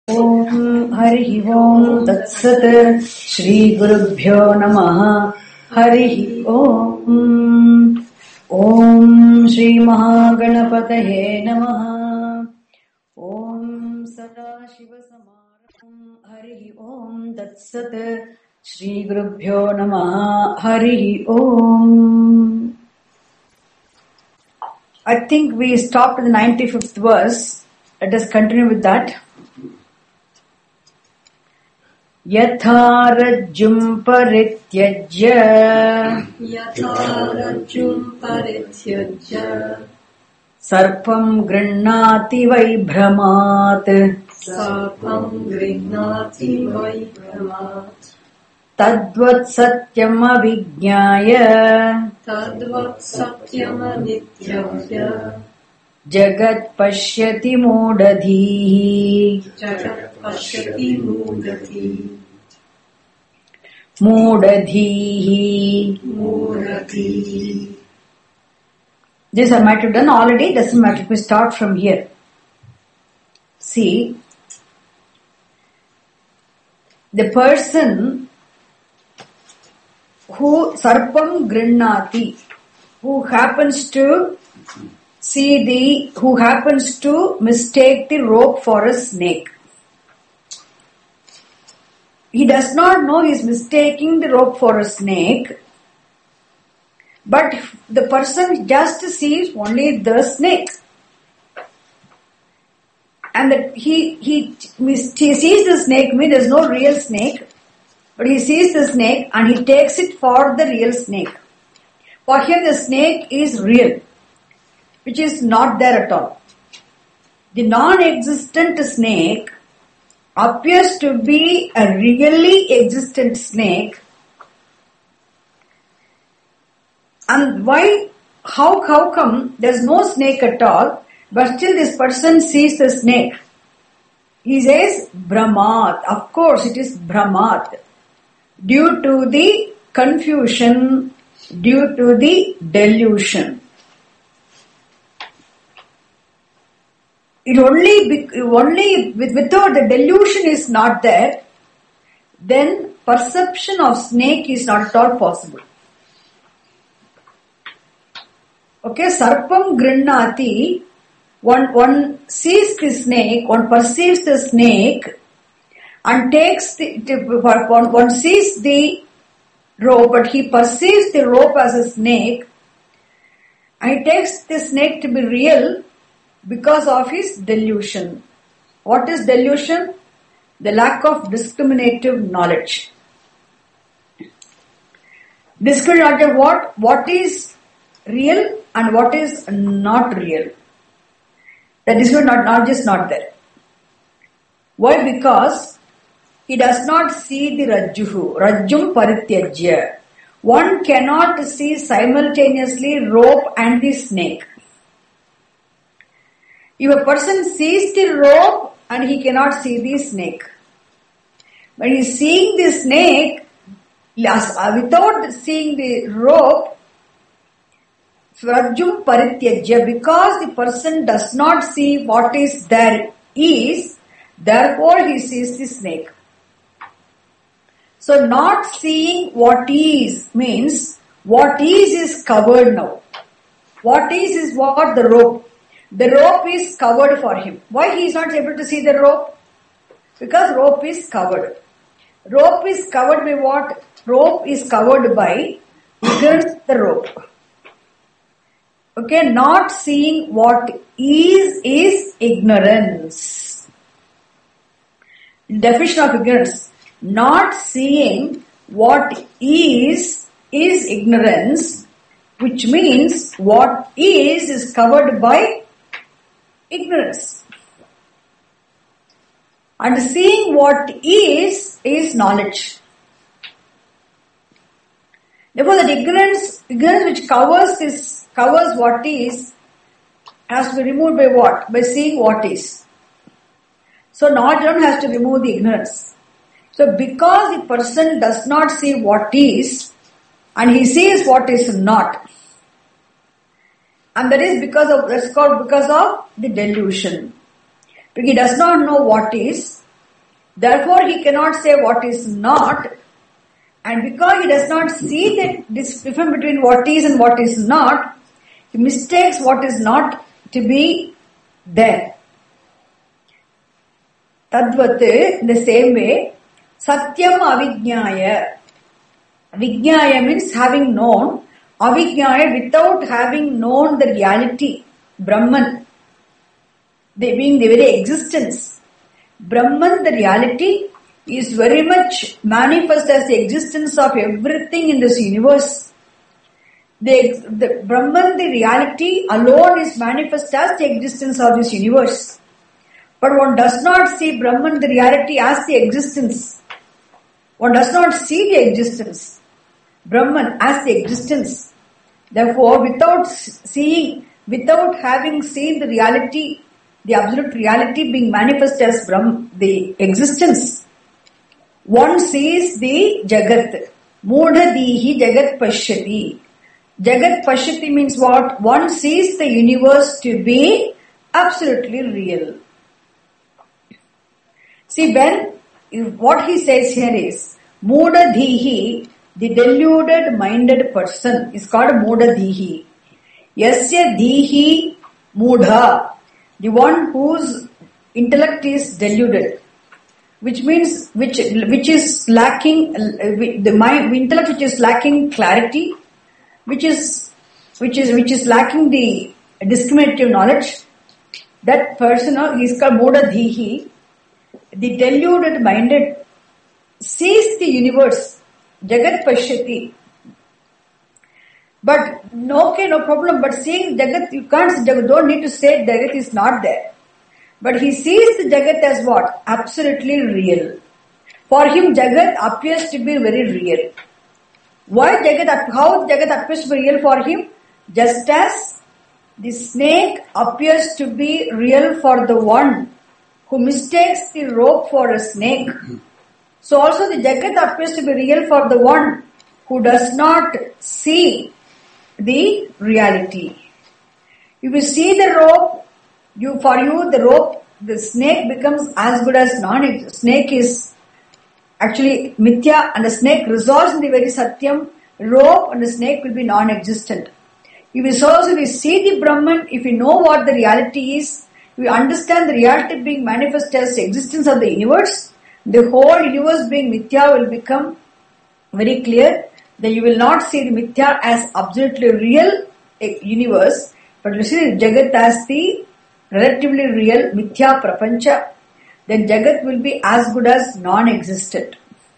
ओम हरिः ओम् तत्सत् श्रीगुरुभ्यो नमः हरिः ओम् ॐ श्रीमहागणपतये नमः ॐ सदाशिवसमारम्भम् हरिः ओम् तत्सत् श्रीगुरुभ्यो नमः हरिः ओम्. I think we stopped in the 95th verse. Let us continue with that. यथा रज्जुं परित्यज्य सर्पं गृह्णाति वैभ्रमात् तद्वत् सत्यमविज्ञाय जगत् पश्यति मूढधीः. This I might have done already, doesn't matter if we start from here. See, the person who sarpam grinnati, who happens to mistake the rope for a snake. He does not know he is mistaking the rope for a snake, but the person just sees only the snake. And that he sees the snake, means there is no real snake, but he sees the snake and he takes it for the real snake. For him the snake is real, which is not there at all. The non-existent snake appears to be a really existent snake. And why, how come there is no snake at all, but still this person sees the snake? He says, Brahmat. Of course it is Brahmat. Due to the confusion, due to the delusion. It only without the delusion is not there, then perception of snake is not at all possible. Okay, sarpam grinnati, one sees the snake, one perceives the snake and one sees the rope, but he perceives the rope as a snake and he takes the snake to be real because of his delusion. What is delusion? The lack of discriminative knowledge. Discriminative what? What is real and what is not real. That is not there. Why? Because he does not see the rajjum parityajya. One cannot see simultaneously rope and the snake. If a person sees the rope and he cannot see the snake. When he is seeing the snake, without seeing the rope, Rajjum parityajya, because the person does not see what is there is, therefore he sees the snake. So not seeing what is means what is covered now. What is what? The rope. The rope is covered for him. Why he is not able to see the rope? Because rope is covered. Rope is covered by what? Rope is covered by ignorance the rope. Okay, not seeing what is ignorance. Definition of ignorance. Not seeing what is ignorance, which means what is covered by ignorance. And seeing what is knowledge. Therefore, that ignorance which covers what is, has to be removed by what? By seeing what is. So knowledge has to remove the ignorance. So because the person does not see what is, and he sees what is not, And that is because of the delusion. Because he does not know what is, Therefore, he cannot say what is not, and because he does not see this difference between what is and what is not, he mistakes what is not to be there. Tadvat, in the same way, Satyam Avijnaya. Vijnaya means having known. Avijnaya, without having known the reality, Brahman, they being the very existence. Brahman, the reality, is very much manifest as the existence of everything in this universe. The Brahman, the reality alone is manifest as the existence of this universe. But one does not see Brahman, the reality, as the existence. One does not see the existence. Brahman as the existence. Therefore, without having seen the reality, the absolute reality being manifest as Brahman, the existence, one sees the Jagat. Mudhadihi Jagat Pashyati. Jagat Pashyati means what? One sees the universe to be absolutely real. See, what he says here is, Mudhadihi, the deluded minded person, is called Mudhadihi. Yasya Dihi Mudha, the one whose intellect is deluded. Which means, which is lacking, the intellect which is lacking clarity, which is lacking the discriminative knowledge, that person is called Mudhadihi. The deluded minded sees the universe, Jagat Pashyati. But no problem, but seeing Jagat, you can't see Jagat, don't need to say Jagat is not there. But he sees the Jagat as what? Absolutely real. For him, Jagat appears to be very real. Why Jagat? How Jagat appears to be real for him? Just as the snake appears to be real for the one who mistakes the rope for a snake. So also the Jagat appears to be real for the one who does not see the reality. If you see the rope, the snake becomes as good as snake is actually mithya, and the snake resolves in the very satyam. Rope and the snake will be non-existent. If we see the Brahman, if we know what the reality is, we understand the reality being manifest as the existence of the universe, the whole universe being mithya will become very clear. Then you will not see the mithya as absolutely real universe, but you see the Jagat as the relatively real mithya prapancha. Then Jagat will be as good as non-existent.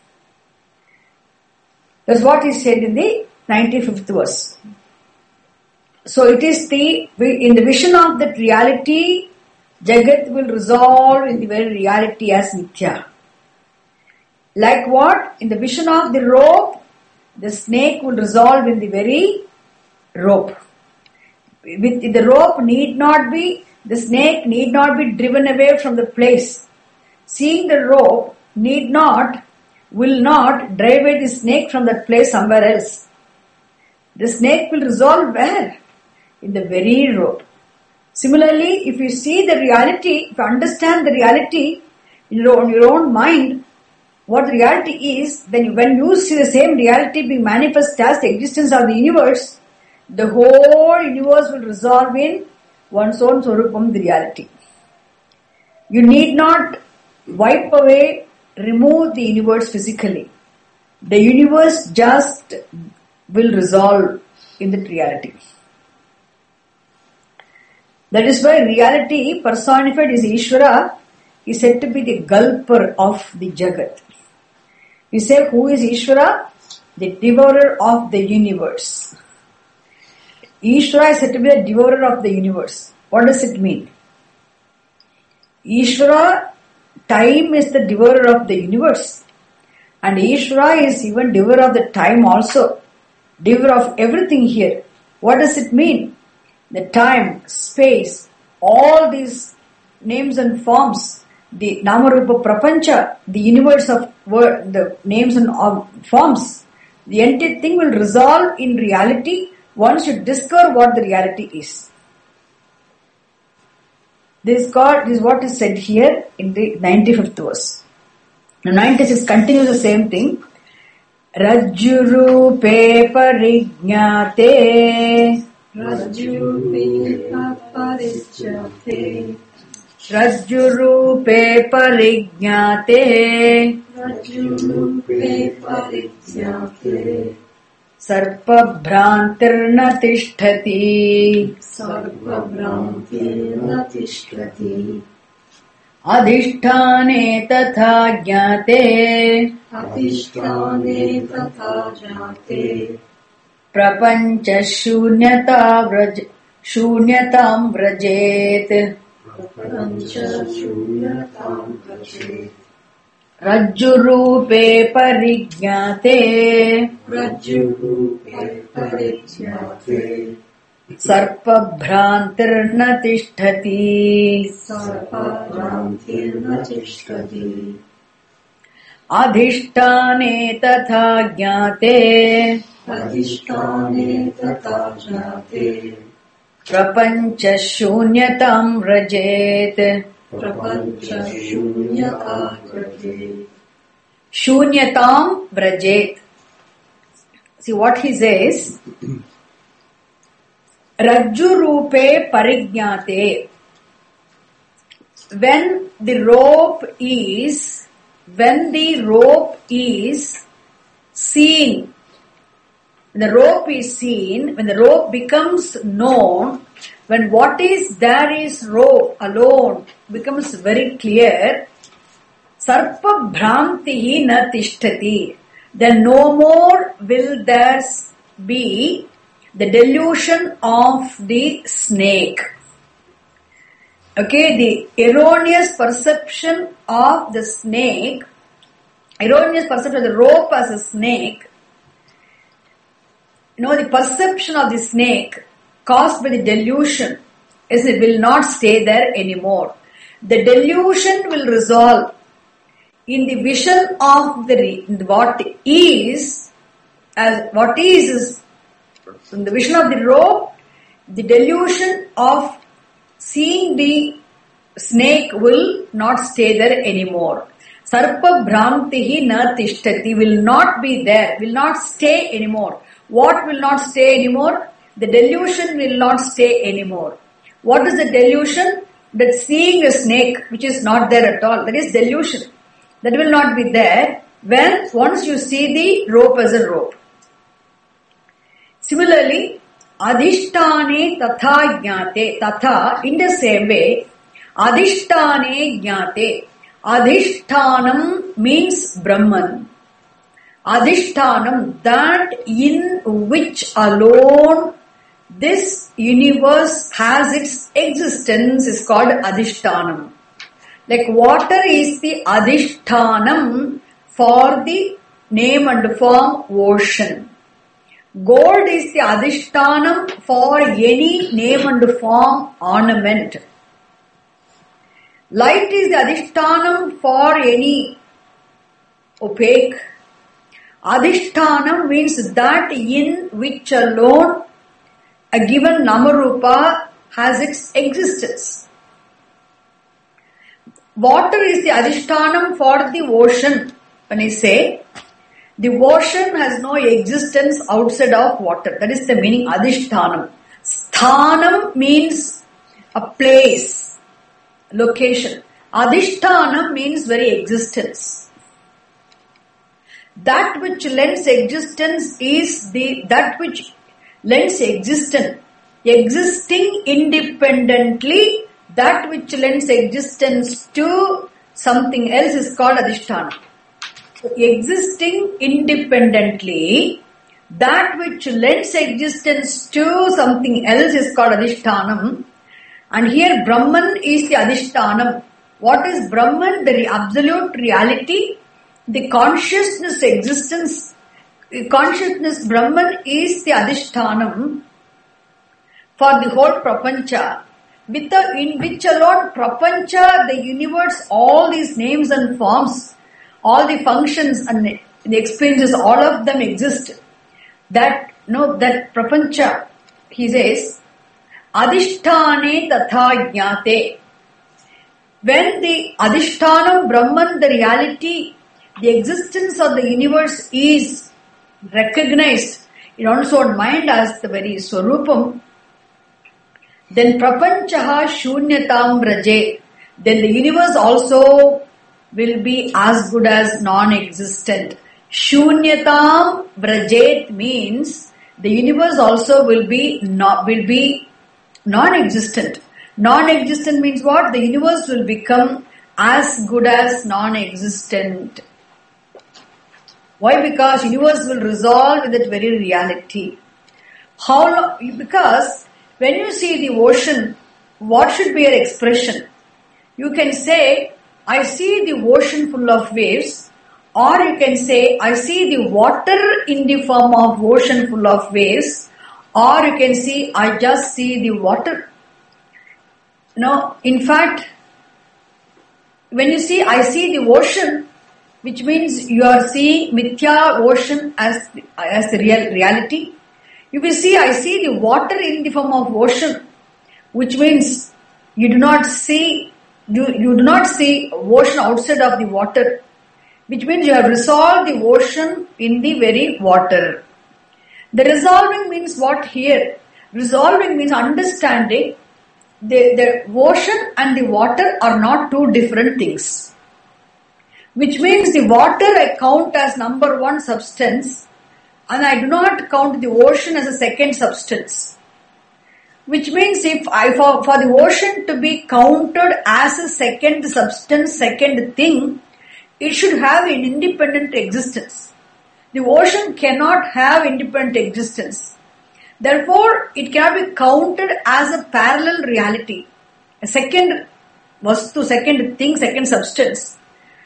That's what he said in the 95th verse. So it is in the vision of that reality, Jagat will resolve in the very reality as mithya. Like what? In the vision of the rope, the snake will resolve in the very rope. With the rope the snake need not be driven away from the place. Seeing the rope will not drive away the snake from that place somewhere else. The snake will resolve where? In the very rope. Similarly, if you see the reality, if you understand the reality in your own mind, what the reality is, then when you see the same reality being manifest as the existence of the universe, the whole universe will resolve in one's own Swarupam, the reality. You need not remove the universe physically. The universe just will resolve in the reality. That is why reality personified as Ishvara is said to be the gulper of the Jagat. We say, who is Ishvara? The devourer of the universe. Ishvara is said to be the devourer of the universe. What does it mean? Ishvara, time is the devourer of the universe. And Ishvara is even devourer of the time also. Devourer of everything here. What does it mean? The time, space, all these names and forms, the Namarupa Prapancha, the universe of the names and forms, the entire thing will resolve in reality. One should discover what the reality is. This is what is said here in the 95th verse. Now 96 continues the same thing. Rajjurupe parignyate. Rajjurupe parijjate. Rajjurupe parignyate. Rajjurupe parijjate. Sarpabhrantirna tishtati. Sarpabhrantirna tishtati. Adhisthane tatha jnate. Adhisthane tatha jnate. Prapancha shunyatam vrajet. Prapancha shunyatam vrajet. Rajjurupe parignyate. Rajjurupe parijjate. Sarpabhrantirna tishtati. Sarpabhrantirna tishtati. Adhisthane tatha jnate. Adhisthane tatha jnate. Prapancha shunyatam vrajet. Prapancha shunyatam vrajet. Shunyatam vrajet. See what he says. Rajjurupe parignyate. When the rope is seen, when the rope becomes known, when what is there is rope alone becomes very clear, sarpa bhrantihi na tishtati. Then no more will there be the delusion of the snake. Okay, the erroneous perception of the snake, erroneous perception of the rope as a snake, the perception of the snake caused by the delusion is it will not stay there anymore. The delusion will resolve in the vision of what is in the vision of the rope. The delusion of seeing the snake will not stay there anymore. Sarpa bhrantihi na tishtati will not be there, will not stay anymore. What will not stay anymore? The delusion will not stay anymore. What is the delusion? That seeing a snake which is not there at all, that is delusion. That will not be there once you see the rope as a rope. Similarly, adhisthane tatha jnate. Tatha, in the same way, adhisthane jnate. Adhishthanam means Brahman. Adhishthanam, that in which alone this universe has its existence, is called adhishthanam. Like water is the adhishthanam for the name and form ocean. Gold is the adhishthanam for any name and form ornament. Light is the adhishthanam for any opaque. Adhishthanam means that in which alone a given namarupa has its existence. Water is the adhishthanam for the ocean. When I say the ocean has no existence outside of water, that is the meaning adhishthanam. Sthanam means a place, location. Adhishthanam means very existence. That which lends existence is that which lends existence. Existing independently, that which lends existence to something else is called adhisthana. So, existing independently, that which lends existence to something else is called adhishthanam. And here Brahman is the adhishthanam. What is Brahman? The absolute reality, the consciousness existence. Consciousness Brahman is the adhishthanam for the whole prapancha. In which alone prapancha, the universe, all these names and forms, all the functions and the experiences, all of them exist. That prapancha, he says, adhisthane tatha jnate. When the adhishthanam Brahman, the reality, the existence of the universe is recognized in one's own mind as the very Swarupam, then prapanchaha shunyatam vraje, then the universe also will be as good as non-existent. Shunyatam vrajet means the universe also will be non-existent. Non-existent means what? The universe will become as good as non-existent. Why? Because universe will resolve with that very reality. How long? Because when you see the ocean, what should be your expression? You can say, I see the ocean full of waves, or you can say, I see the water in the form of ocean full of waves, or you can see, I just see the water. In fact, when you see, I see the ocean, which means you are seeing mithya ocean as the reality. You will see, I see the water in the form of ocean, which means you do not see ocean outside of the water, which means you have resolved the ocean in the very water. The resolving means what here? Resolving means understanding the ocean and the water are not two different things. Which means the water I count as number one substance, and I do not count the ocean as a second substance. Which means for the ocean to be counted as a second substance, second thing, it should have an independent existence. The ocean cannot have independent existence. Therefore, it cannot be counted as a parallel reality. A second vastu, second thing, second substance.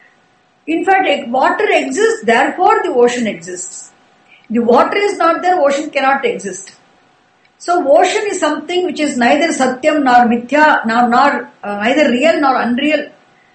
In fact, water exists, therefore the ocean exists. The water is not there, ocean cannot exist. So ocean is something which is neither satyam nor mithya, neither real nor unreal.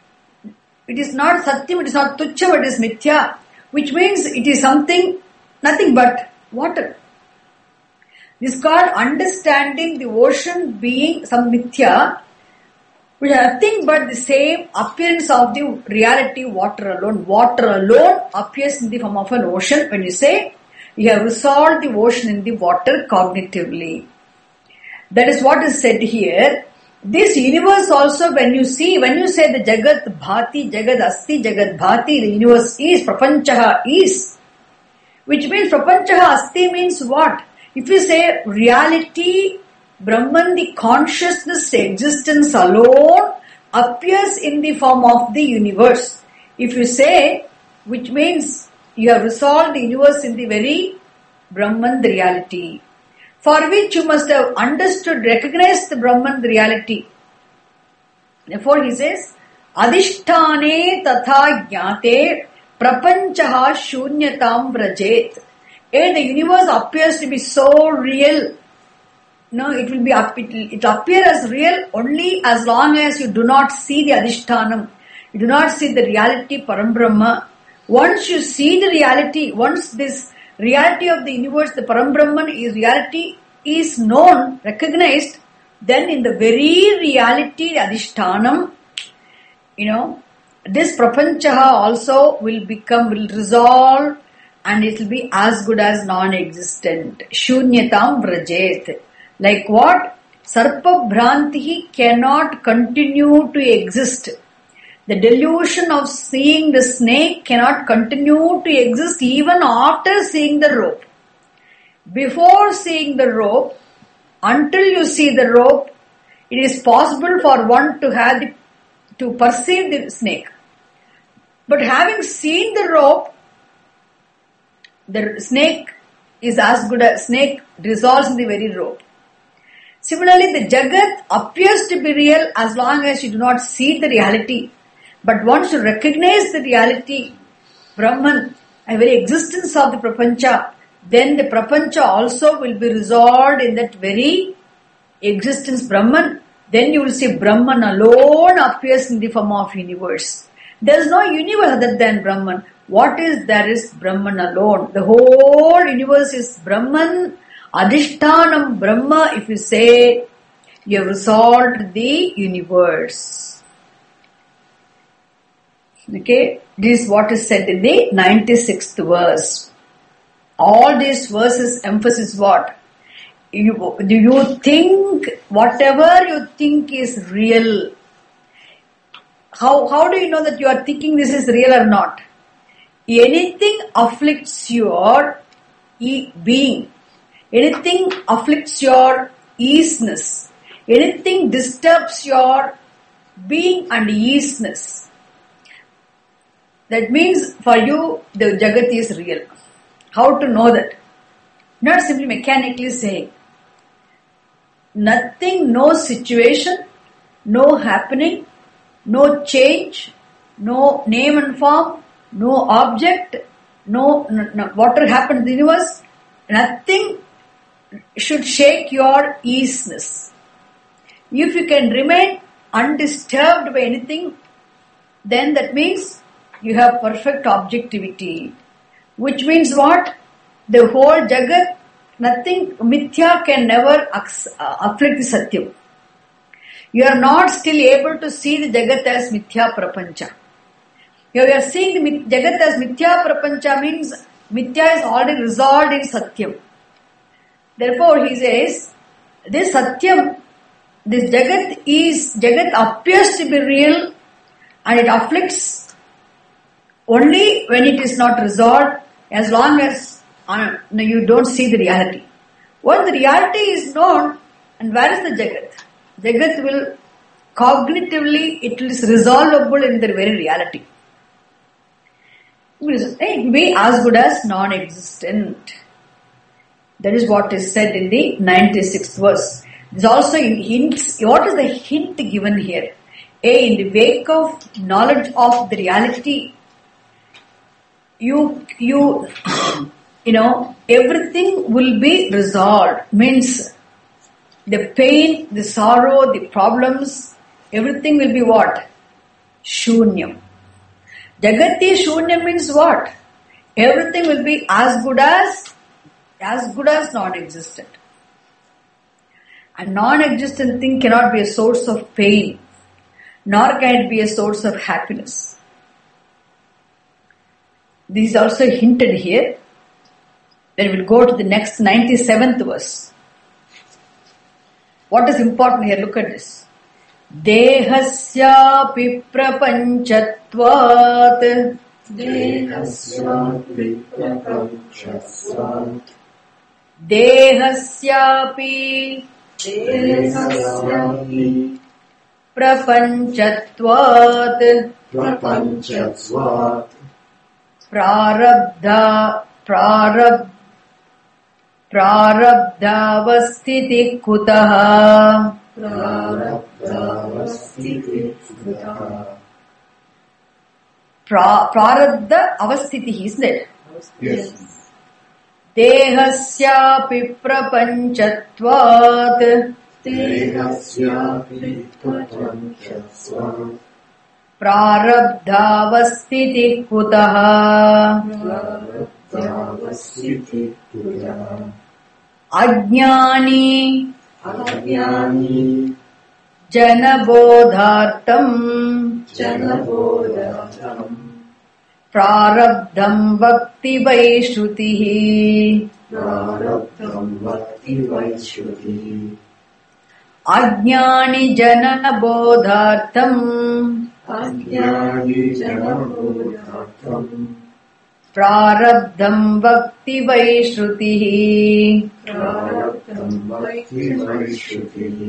It is not satyam, it is not tucham, it is mithya, which means it is something, nothing but water. This is called understanding the ocean being some mithya, which is nothing but the same appearance of the reality, water alone. Water alone appears in the form of an ocean. When you say, you have resolved the ocean in the water cognitively. That is what is said here. This universe also, when you say the Jagat Bhati, Jagat Asti, Jagat Bhati, the universe is, Prapanchaha is, which means Prapanchaha Asti means what? If you say reality, Brahman, the consciousness, existence alone appears in the form of the universe. If you say, which means you have resolved the universe in the very Brahman, the reality, for which you must have understood, recognized the Brahman, the reality. Therefore he says, Adhisthane tatha jnate prapanchaha shunyatam vrajet. The universe appears to be so real. No, it will appear as real only as long as you do not see the Adhishthanam. You do not see the reality Parambrahma. Once you see the reality, once this reality of the universe, the Parambrahman reality is known, recognized, then in the very reality, Adhishthanam, this Prapanchaha also will resolve, and it will be as good as non-existent. Shunyatam vrajet. Like what? Sarpa Bhrantihi cannot continue to exist. The delusion of seeing the snake cannot continue to exist even after seeing the rope. Before seeing the rope, until you see the rope, it is possible for one to perceive the snake. But having seen the rope, the snake is as good as snake dissolves in the very rope. Similarly, the Jagat appears to be real as long as you do not see the reality. But once you recognize the reality, Brahman, a very existence of the Prapancha, then the Prapancha also will be resolved in that very existence, Brahman. Then you will see Brahman alone appears in the form of universe. There is no universe other than Brahman. What is there is Brahman alone. The whole universe is Brahman. Adhishthanam Brahma, if you say, you have resolved the universe. Okay, this is what is said in the 96th verse. All these verses emphasize what? Do you think whatever you think is real? How do you know that you are thinking this is real or not? Anything afflicts your being. Anything afflicts your easiness. Anything disturbs your being and easiness. That means for you the Jagat is real. How to know that? Not simply mechanically saying. Nothing, no situation, no happening, no change, no name and form, no object, no whatever happened in the universe, nothing should shake your easiness. If you can remain undisturbed by anything, then that means you have perfect objectivity. Which means what? The whole Jagat, nothing, Mithya can never afflict the Satyam. You are not still able to see the Jagat as Mithya Prapancha. You are seeing the Jagat as Mithya Prapancha means Mithya is already resolved in Satyam. Therefore he says, this Satyam, this Jagat appears to be real and it afflicts only when it is not resolved, as long as you don't see the reality. Once the reality is known, and where is the Jagat? Jagat will cognitively, it is resolvable in the very reality. It will be as good as non-existent. That is what is said in the 96th verse. There's also hints. What is the hint given here? In the wake of knowledge of the reality, you know, everything will be resolved. Means the pain, the sorrow, the problems, everything will be what? Shunyam. Jagati Shunyam means what? Everything will be as good as non-existent. A non-existent thing cannot be a source of pain, nor can it be a source of happiness. This is also hinted here. Then we'll go to the next 97th verse. What is important here? Look at this. Dehasyapi prapanchatvat. Dehasyapi prapanchatvat. Dehasyapi prapanchatvat. Prapanchatvat. Prarabdhavasthiti kutaha. Prarabdha avasthiti, isn't it? Yes. Dehasyapi prapanchatvat. Dehasyapi prapanchatvat. Prarabdhavasthiti kutaha. Prarabdhavasthiti kutaha. Ajnani Ajnani janabodhartam prarabdham bhakti vaishrutihi. Prarabdham bhakti vaishrutihi. Ajnani janabodhartam Ajnani janabodhartam prarabdham bhakti vaishrutihi. Prarabdham bhakti vaishrutihi.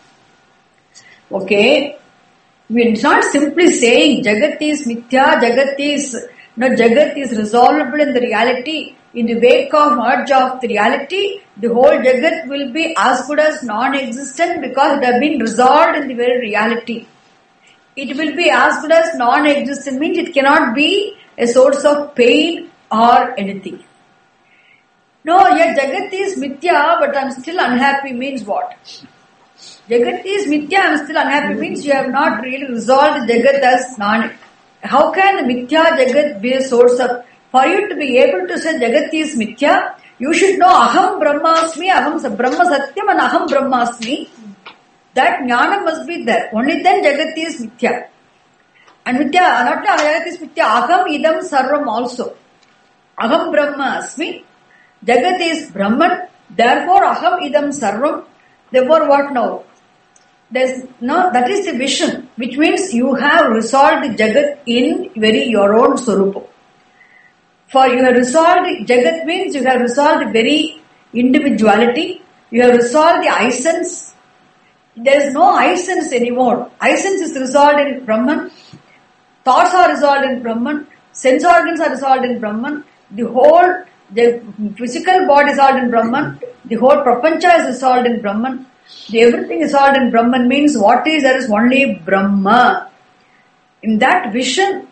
Okay, we're not simply saying Jagat is mithya, Jagat is resolvable in the reality. In the wake of merge of the reality, the whole Jagat will be as good as non-existent because it has been resolved in the very reality. It will be as good as non-existent means it cannot be a source of pain or anything. No, yeah, Jagat is mithya, but I'm still unhappy means what? Jagat is mithya, I'm still unhappy means you have not really resolved the Jagat as non. How can the mithya Jagat be a source of? For you to be able to say Jagat is mithya, you should know Aham Brahmasmi, Aham Brahma Satyam and Aham Brahmasmi. That jnana must be there. Only then Jagat is mithya. And Mitya, not only Jagat is Mitya, Aham Idam Sarvam also. Aham Brahma Asmi, Jagat is Brahman, therefore Aham Idam Sarvam. Therefore what now? That is the vision, which means you have resolved Jagat in your own Swarupa. For you have resolved Jagat means you have resolved very individuality, you have resolved the I sense. There is no I sense anymore. I sense is resolved in Brahman. Thoughts are resolved in Brahman. Sense organs are resolved in Brahman. The physical body is resolved in Brahman. The whole prapancha is resolved in Brahman. Everything is resolved in Brahman means what is there is only Brahma. In that vision,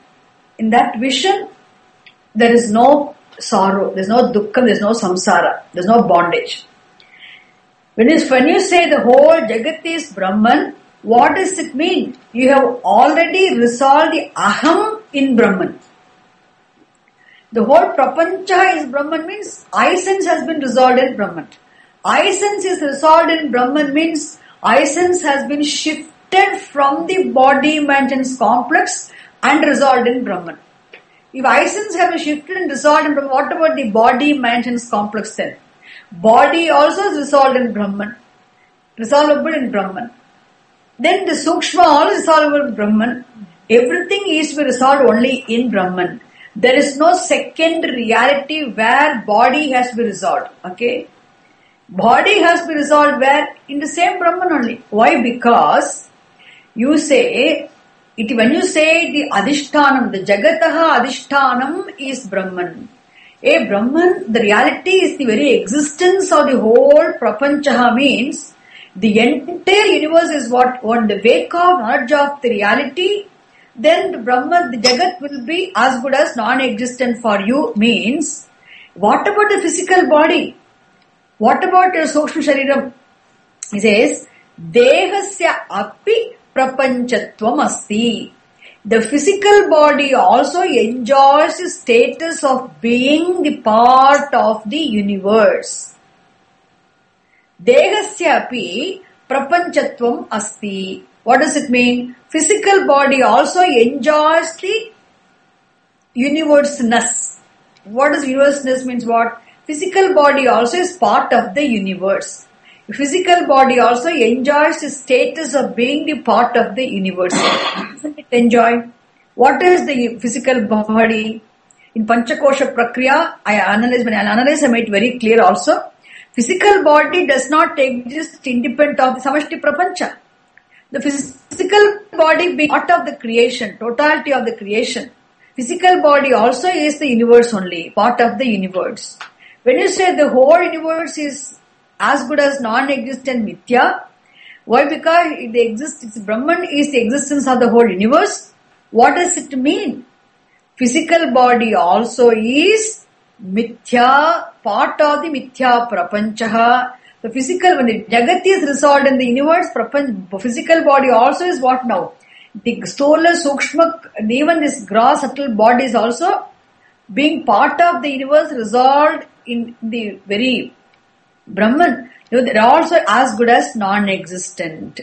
there is no sorrow, there is no dukkha, there is no samsara, there is no bondage. When you say the whole Jagat is Brahman, what does it mean? You have already resolved the Aham in Brahman. The whole Prapancha is Brahman means I sense has been resolved in Brahman. I sense is resolved in Brahman means I sense has been shifted from the body maintenance complex and resolved in Brahman. If I sense have been shifted and resolved in Brahman, what about the body maintenance complex then? Body also is resolved in Brahman. Resolvable in Brahman. Then the Sukshma also is resolvable in Brahman. Everything is to be resolved only in Brahman. There is no second reality where body has to be resolved. Okay? Body has to be resolved where? In the same Brahman only. Why? Because you say, when you say the Adhishtanam, the Jagataha Adhishtanam is Brahman. Brahman, the reality is the very existence of the whole Prapanchaha means the entire universe is what? On the wake of knowledge of the reality, then the Brahman, the Jagat will be as good as non-existent for you means, what about the physical body? What about your Sukshma Shariram? He says, Dehasya api prapanchatvam asti. The physical body also enjoys the status of being the part of the universe. Dehasya api prapanchatvam asti. What does it mean? Physical body also enjoys the universeness. What does universeness means what? Physical body also is part of the universe. Physical body also enjoys the status of being the part of the universe. Doesn't it enjoy? What is the physical body? In Panchakosha Prakriya, when I analyze, I made it very clear also. Physical body does not exist independent of the Samashti Prapancha. The physical body being part of the creation, totality of the creation. Physical body also is the universe only, part of the universe. When you say the whole universe is as good as non-existent mithya, why? Because Brahman is the existence of the whole universe. What does it mean? Physical body also is mithya, part of the mithya prapanchaha. The physical, when the Jagat is resolved in the universe, physical body also is what now? The sthola, sukshma, even this gross subtle body is also being part of the universe resolved in the very Brahman. They are also as good as non-existent.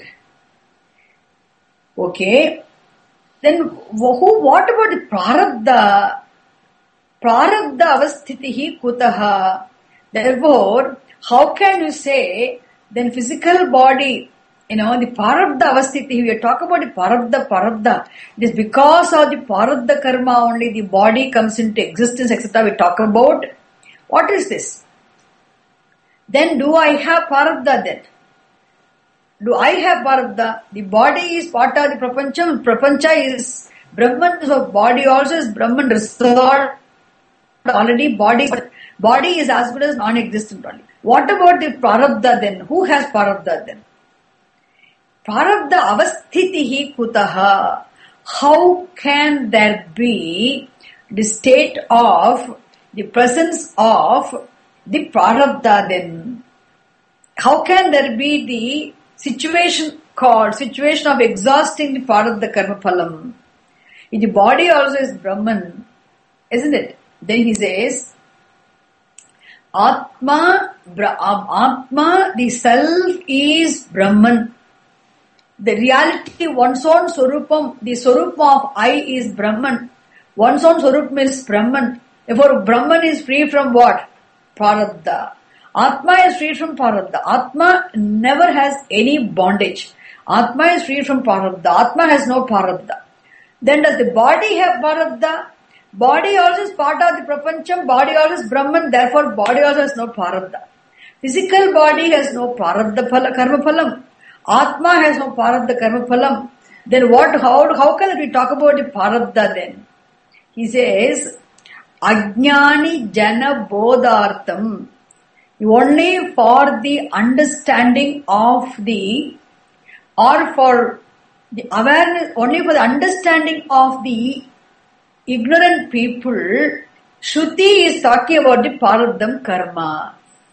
Okay. Then what about the prarabdha? Prarabdha avasthitihi kutaha. Therefore, how can you say then physical body, the prarabdha avasthitihi, we are talking about the prarabdha. It is because of the prarabdha karma only the body comes into existence, etc. We talk about. What is this? Then do I have prarabdha then? Do I have prarabdha? The body is part of the prapancha. Prapancha is Brahman, so body also is Brahman restored already. Body is as good as non-existent only. What about the prarabdha then? Who has prarabdha then? Prarabdha avasthitihi kutaha. How can there be the state of the presence of the prarabdha then? How can there be the situation of exhausting the prarabdha karma phalam? If the body also is Brahman, isn't it? Then he says, Atma, the self is Brahman. the reality, one's own Swarupam, the Swarupam of I is Brahman. One's own Swarupam is Brahman. Therefore, Brahman is free from what? Prarabdha. Atma is free from Prarabdha. Atma never has any bondage. Atma is free from Prarabdha. Atma has no Prarabdha. Then does the body have Prarabdha? Body also is part of the Prapancham. Body also is Brahman. Therefore, body also has no Prarabdha. Physical body has no Prarabdha karma phalam. Atma has no Prarabdha karma phalam. Then what? How can we talk about the Prarabdha then? He says, Ajnani Jana Bodhartham. Only for the understanding of the, or for the awareness, only for the understanding of the ignorant people, Shruti is talking about the Prarabdham karma.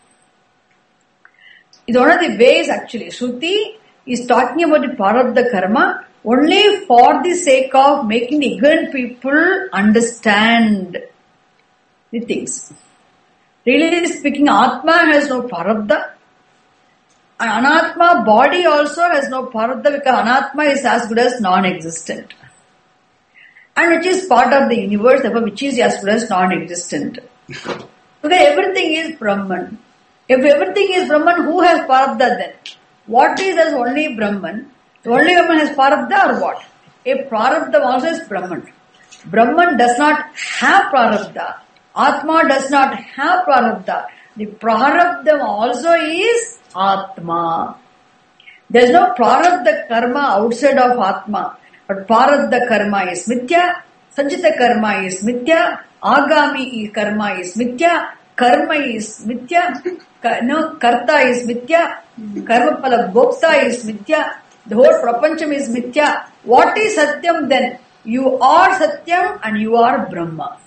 It's one of the ways actually. Shruti is talking about the Prarabdha karma only for the sake of making the ignorant people understand the things. Really speaking, Atma has no Prarabdha. And Anatma body also has no Prarabdha because Anatma is as good as non-existent. And which is part of the universe, therefore which is as good as non-existent. Because everything is Brahman. If everything is Brahman, who has Prarabdha then? What is as only Brahman? The only Brahman has Prarabdha or what? A Prarabdha also is Brahman. Brahman does not have Prarabdha. Atma does not have Prarabdha. The Prarabdha also is Atma. There is no Prarabdha karma outside of Atma. But Prarabdha karma is Mithya, Sanchita karma is Mithya, Agami karma is Mithya, Karma is Mithya, Karta is Mithya, Karma phala Bhokta is Mithya, the whole Prapancham is Mithya. What is Satyam then? You are Satyam and you are Brahma.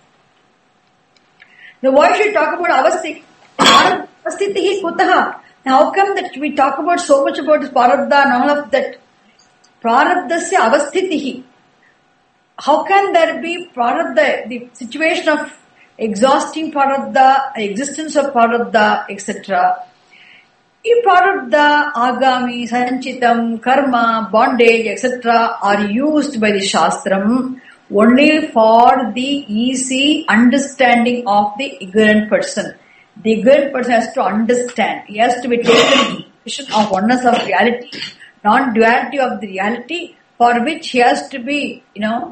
Now why should we talk about Avasthitihi Kutaha? Now how come that we talk about so much about this Prarabdha and all of that? Prarabdhasya Avasthitihi. How can there be Prarabdha, the situation of exhausting Prarabdha, existence of Prarabdha, etc. If Prarabdha, Agami, Sanchitam, Karma, bondage, etc. are used by the Shastram only for the easy understanding of the ignorant person. The ignorant person has to understand. He has to be taken in position of oneness of reality, non-duality of the reality, for which he has to be,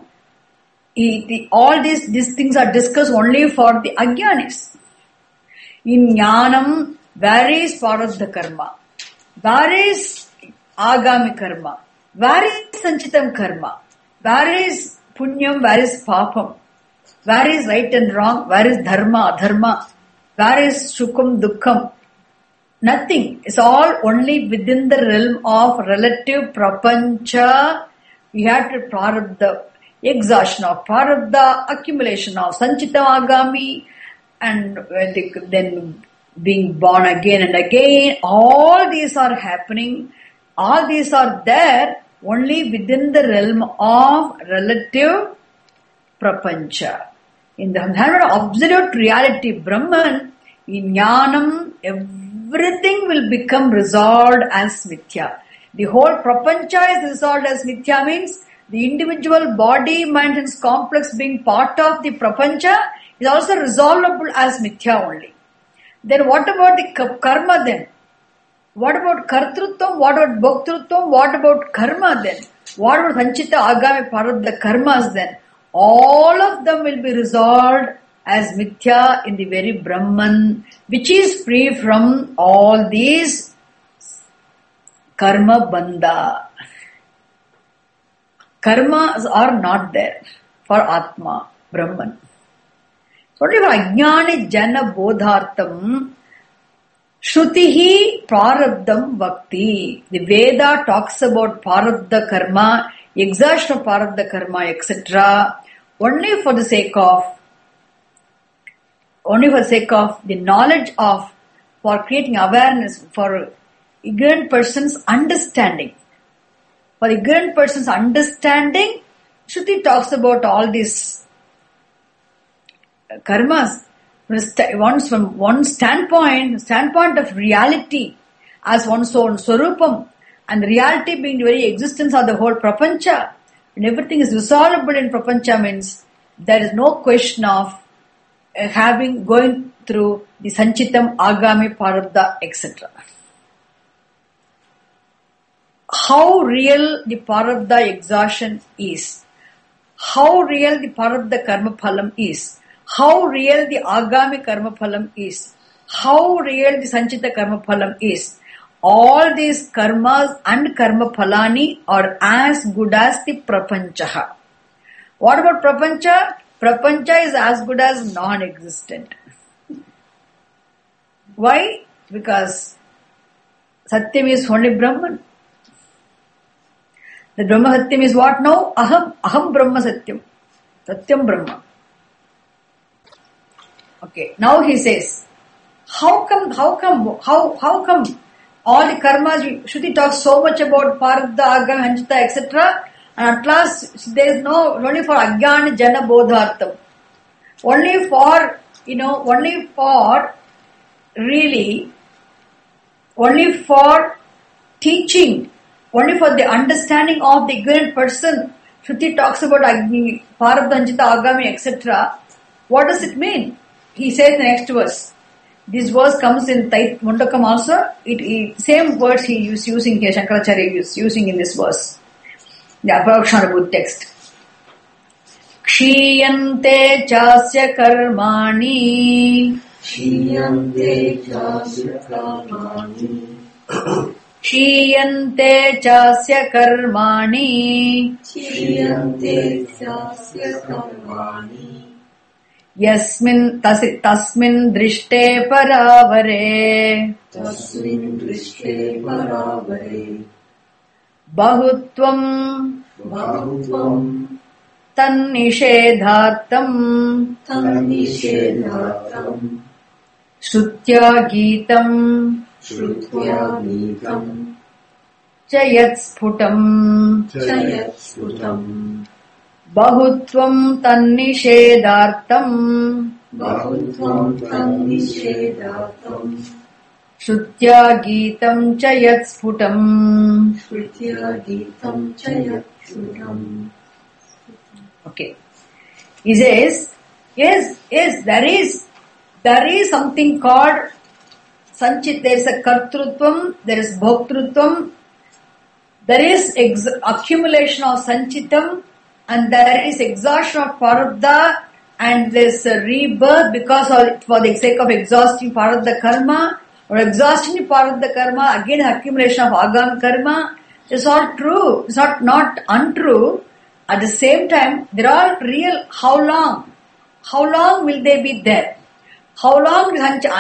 all these things are discussed only for the Ajnanis. In Jnanam, where is Prarabdha karma? Where is Agami karma? Where is Sanchitam karma? Where is Punyam? Where is Papam? Where is right and wrong? Where is Dharma, Adharma? Where is Sukham, Dukkham? Nothing. It's all only within the realm of relative Prapancha. We have to Prarabdha, exhaustion of Prarabdha, accumulation of Sanchita Agami, and then being born again and again. All these are happening. All these are there only within the realm of relative Prapancha. In the absolute reality, Brahman, in Jnanam, everything will become resolved as Mithya. The whole Prapancha is resolved as Mithya means the individual body, mind and complex being part of the Prapancha is also resolvable as Mithya only. Then what about the karma then? What about Kartrutvam? What about Bhoktrutvam? What about karma then? What about Sanchita, Agami, Prarabdha karmas then? All of them will be resolved as Mithya in the very Brahman, which is free from all these karma bandha. Karmas are not there for Atma, Brahman. So only for Ajnani Jana Bodhartham, Shrutihi Prarabdham Bhakti. The Veda talks about Prarabdha karma, exhaustion of Prarabdha karma, etc. Only for the sake of the knowledge of, for creating awareness, for ignorant person's understanding. For ignorant person's understanding, Shruti talks about all these karmas. From one standpoint of reality as one's own Swarupam, and the reality being the very existence of the whole prapancha, when everything is resolvable in prapancha means there is no question of going through the sanchitam, agami, prarabdha, etc. How real the prarabdha exhaustion is, how real the prarabdha karma phalam is, how real the agami karma phalam is, how real the sanchita karma phalam is. All these karmas and karma phalani are as good as the prapancha. What about prapancha? Prapancha is as good as non-existent. Why? Because Satyam is only Brahman. The Brahma Satyam is what now? Aham Brahma Satyam. Satyam Brahma. Okay, now he says, how come all the karmas, Shruti talks so much about Prarabdha, Agami, Sanchita, etc. And at last, there is only for Ajnana Jana Bodhartham. Only for teaching, only for the understanding of the ignorant person. Shruti talks about Agni, Prarabdha, Sanchita, Agami, etc. What does it mean? He says in the next verse. This verse comes in Mundakam also. Same words he is using here, Shankaracharya is using in this verse. The Aparakshanabhut text. Kshiyante chasya karmani. Kshiyante chasya karmani. Kshiyante chasya karmani. Kshiyante chasya karmani. Tasmin drishte paravare. Tasmin drishte paravare. Bahutvam tannishedhartam Shrutya Geetam Chayat Sputam Bahutvam tannishedhartam Shrutya Geetam Chayat Sputam. Okay. He says, yes, there is something called Sanchit. There is a Kartrutvam, there is Bhoktrutvam, there is accumulation of Sanchitam, and there is exhaustion of Prarabdha, and there is a rebirth for the sake of exhausting Prarabdha karma, or exhausting Prarabdha karma, again accumulation of Agam karma. It's all true. It's not untrue. At the same time, they're all real. How long? How long will they be there? How long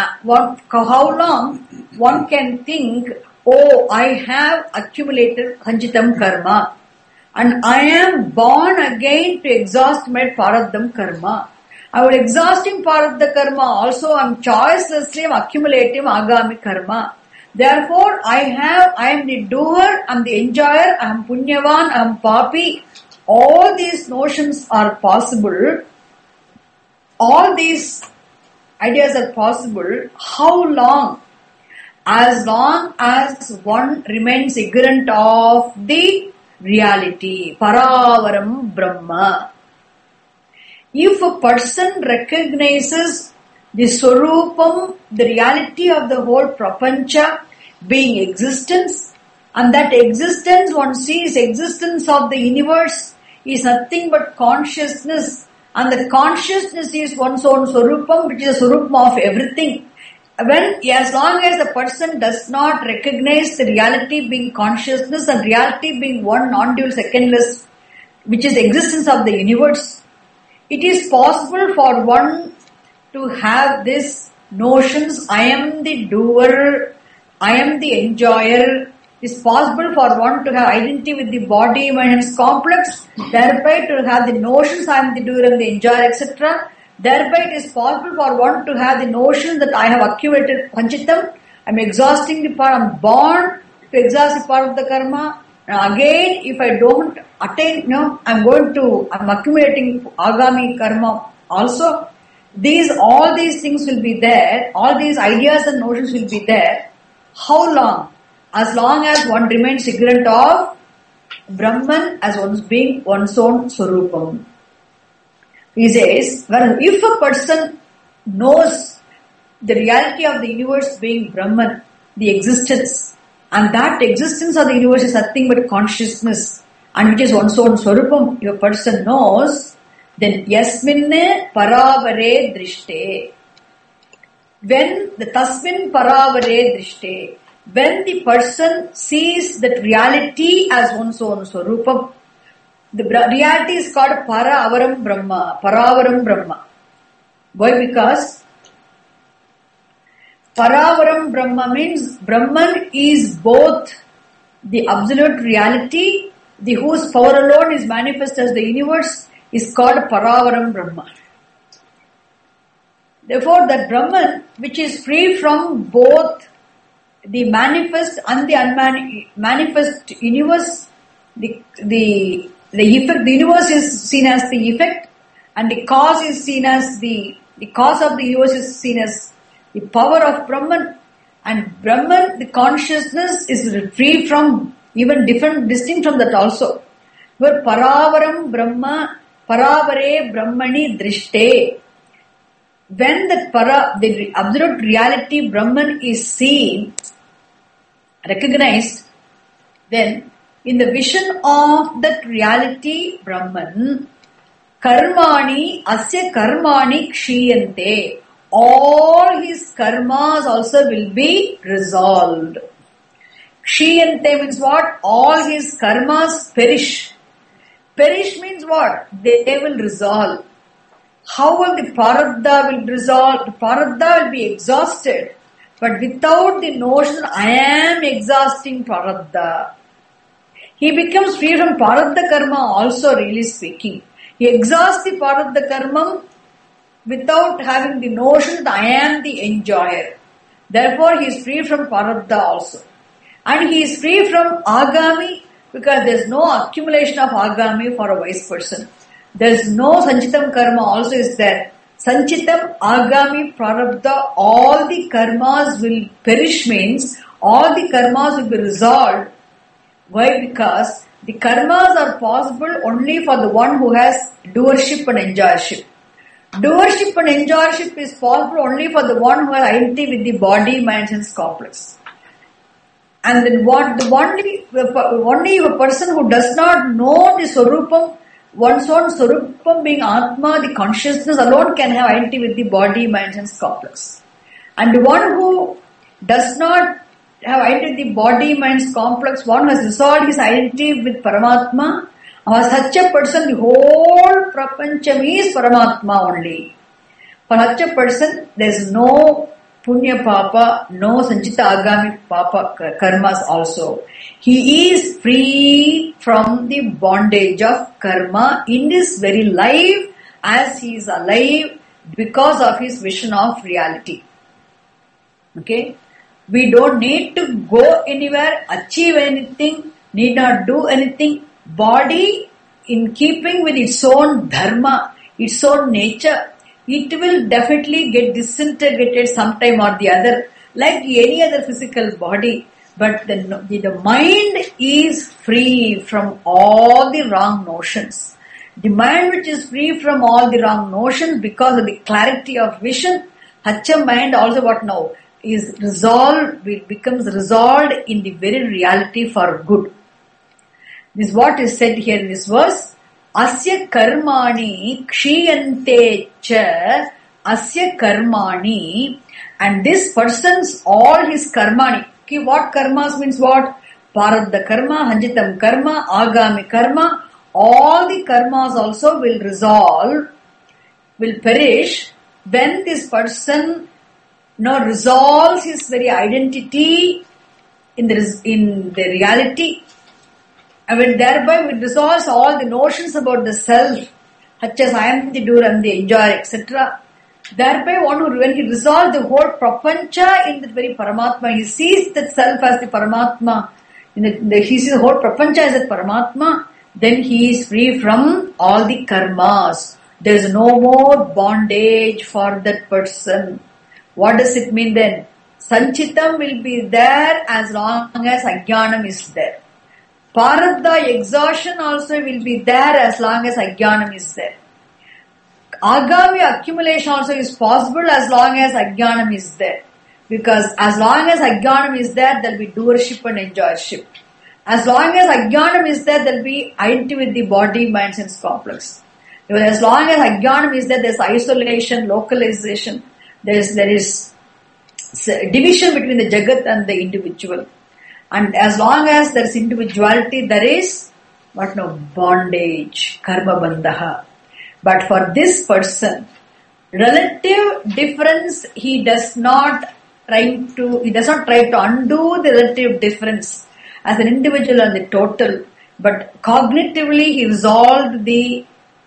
one can think, oh, I have accumulated Sanchitam karma and I am born again to exhaust my Prarabdham karma. I will exhausting Prarabdha karma also. I am choicelessly accumulating Agami karma. Therefore, I am the doer, I am the enjoyer, I am Punyavan, I am Papi. All these notions are possible. All these ideas are possible. How long? As long as one remains ignorant of the reality. Paravaram Brahma. If a person recognizes the Swarupam, the reality of the whole Prapancha being existence, and that existence, one sees existence of the universe is nothing but consciousness, and the consciousness is one's own Swarupam, which is a Swarupam of everything. As long as the person does not recognize the reality being consciousness and reality being one non-dual secondless, which is the existence of the universe, it is possible for one to have these notions, I am the doer, I am the enjoyer. It's possible for one to have identity with the body, mind and complex, thereby to have the notions, I am the doer and the enjoyer, etc. Thereby it is possible for one to have the notion that I have accumulated Panchitam, I am exhausting the part, I am born to exhaust the part of the karma. And again, if I don't attain, I am accumulating Agami karma also. All these things will be there, all these ideas and notions will be there. How long? as long as one remains ignorant of Brahman as one's being one's own Swarupam. He says, well, if a person knows the reality of the universe being Brahman, the existence, and that existence of the universe is nothing but consciousness, and which is one's own Swarupam, if a person knows, then yasminne paravare drishte. When the tasmin paravare drishte, when the person sees that reality as one's own Swarupam, the reality is called Paravaram Brahma. Why? Because Paravaram Brahma means Brahman is both the absolute reality, the whose power alone is manifest as the universe, is called Paravaram Brahma. Therefore, that Brahman, which is free from both the manifest and the unmanifest universe, the effect, the universe is seen as the effect, and the cause is seen as the cause of the universe is seen as the power of Brahman, and Brahman, the consciousness, is free from even distinct from that also. Where Paravaram Brahma, Paravare Brahmani Drishte. When the absolute reality Brahman is seen, recognized, then in the vision of that reality Brahman, karmani, asya karmani kshiyante. All his karmas also will be resolved. Kshiyante means what? All his karmas perish. Perish means what? They will resolve. How will the Prarabdha will resolve? The Prarabdha will be exhausted. But without the notion, I am exhausting Prarabdha. He becomes free from Prarabdha karma also, really speaking. He exhausts the Prarabdha karma without having the notion that I am the enjoyer. Therefore, he is free from Prarabdha also. And he is free from Agami because there is no accumulation of Agami for a wise person. There is no Sanchitam karma also is there. Sanchitam, Agami, Prarabdha, all the karmas will perish means all the karmas will be resolved. Why? Because the karmas are possible only for the one who has doership and enjoyership. Doership and enjoyership is possible only for the one who has identity with the body, mind, sense complex. And then only a person who does not know the Swarupam, one's own Swarupam being Atma, the consciousness alone can have identity with the body, mind, sense complex. And the one who does not have identity with the body, mind, complex, one has resolved his identity with Paramatma. For such a person, the whole prapancham is Paramatma only. For such a person, there is no Punya Papa, no Sanchita Agami Papa karmas also. He is free from the bondage of karma in this very life as he is alive because of his vision of reality. Okay? We don't need to go anywhere, achieve anything, need not do anything. Body, in keeping with its own dharma, its own nature, it will definitely get disintegrated sometime or the other, like any other physical body. But the mind is free from all the wrong notions. The mind which is free from all the wrong notions because of the clarity of vision, such a mind also what now is resolved, becomes resolved in the very reality for good. This is what is said here in this verse. Asya karmani kshiyante cha asya karmani, and this person's all his karmani. Okay, what karmas means what? Prarabdha karma, Sanchitam karma, Agami karma. All the karmas also will resolve, will perish when this person resolves his very identity in the reality. And when thereby it resolves all the notions about the self, such as I am the doer, I am the enjoyer, etc. Thereby when he resolves the whole prapancha in the very Paramatma, he sees that self as the Paramatma, he sees the whole prapancha as the Paramatma, then he is free from all the karmas. There is no more bondage for that person. What does it mean then? Sanchitam will be there as long as Ajnanam is there. Prarabdha exhaustion also will be there as long as Ajnanam is there. Agami accumulation also is possible as long as Ajnanam is there. Because as long as Ajnanam is there, there will be doership and enjoyership. As long as Ajnanam is there, there will be identity with the body, mind, sense complex. As long as Ajnanam is there, there is isolation, localization. There is division between the Jagat and the individual. And as long as there is individuality, there is bondage, karma bandha. But for this person, relative difference, he does not try to undo the relative difference as an individual and the total, but cognitively he resolved the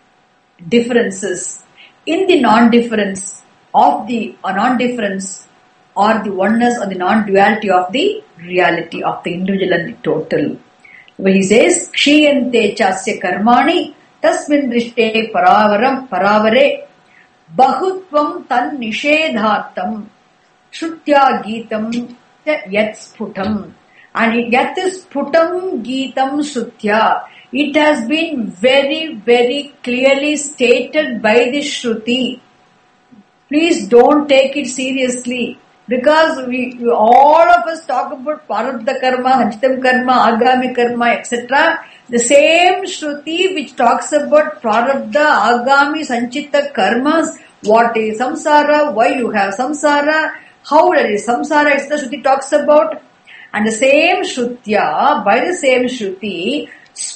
differences in the non-difference of the non-difference or the oneness or the non-duality of the reality of the individual and the total. Where he says, Kshiyante chasya karmani tasmin drishte paravare bahutvam tan nishedhartam Shrutya Geetam Yat Sputam. And Yat Sputam Geetam Shrutya. It has been very, very clearly stated by the Shruti. Please don't take it seriously. Because we all of us talk about Prarabdha Karma, Sanchitam Karma, Agami Karma, etc. The same Shruti which talks about Prarabdha, Agami, Sanchita Karmas. What is samsara? Why you have samsara? How there is samsara, it's the Shruti talks about. And the same Shrutya, by the same Shruti,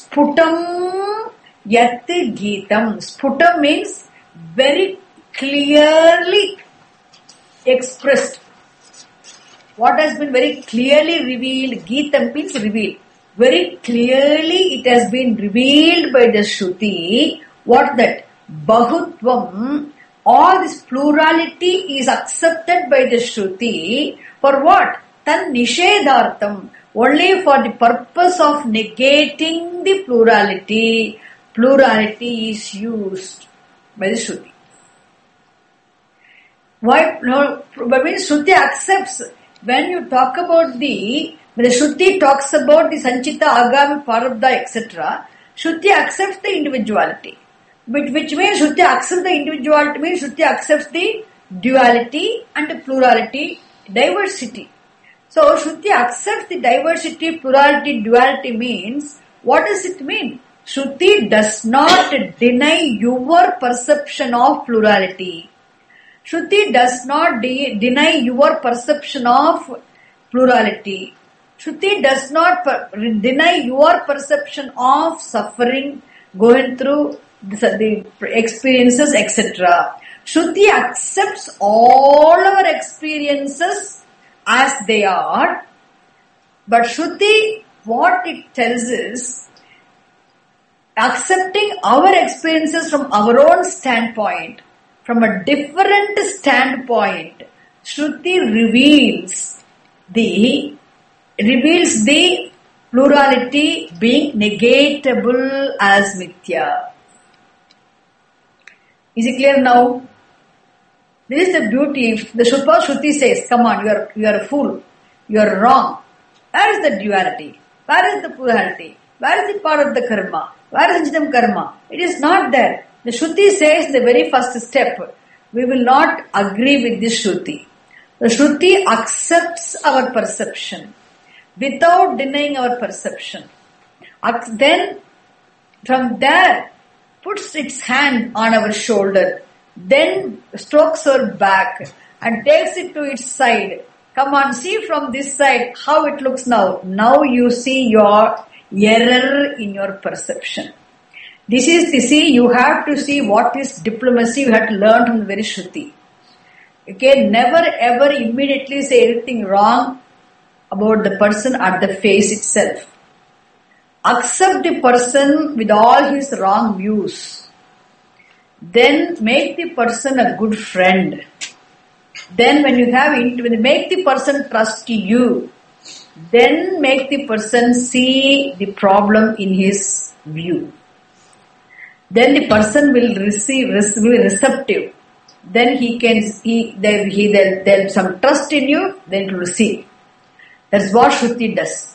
Sputam Yat Geetam. Sputam means very clearly expressed. What has been very clearly revealed, Geetam means revealed. Very clearly it has been revealed by the Shruti. What that? Bahutvam. All this plurality is accepted by the Shruti for what? Tan nishedhartam. Only for the purpose of negating the plurality. Plurality is used by the Shruti. Why? No, but when Shruti accepts, when you talk about when the Shruti talks about the Sanchita, Agami, Prarabdha, etc., Shruti accepts the individuality. Which means Shruti accepts the individuality, means Shruti accepts the duality and the plurality, diversity. So Shruti accepts the diversity, plurality, duality means, what does it mean? Shruti does not deny your perception of plurality. Shruti does not deny your perception of plurality. Shruti does not deny your perception of suffering, going through the experiences, etc. Shruti accepts all our experiences as they are, but Shruti, what it tells is, accepting our experiences from our own standpoint, from a different standpoint, Shruti reveals the plurality being negatable as mithya. Is it clear now? This is the beauty. The Shruti says, come on, you are a fool. You are wrong. Where is the duality? Where is the plurality? Where is the part of the karma? Where is Sanchitam Karma? It is not there. The Shruti says the very first step, we will not agree with this Shruti. The Shruti accepts our perception without denying our perception. Then, from there, puts its hand on our shoulder, then strokes our back and takes it to its side. Come on, see from this side how it looks now. Now you see your error in your perception. You have to see what is diplomacy. You have to learn from the very Shruti. Okay, never ever immediately say anything wrong about the person at the face itself. Accept the person with all his wrong views. Then make the person a good friend. Then when you make the person trust you, then make the person see the problem in his view. Then the person will be receptive. then there'll some trust in you, then it will receive. That's what Shruti does.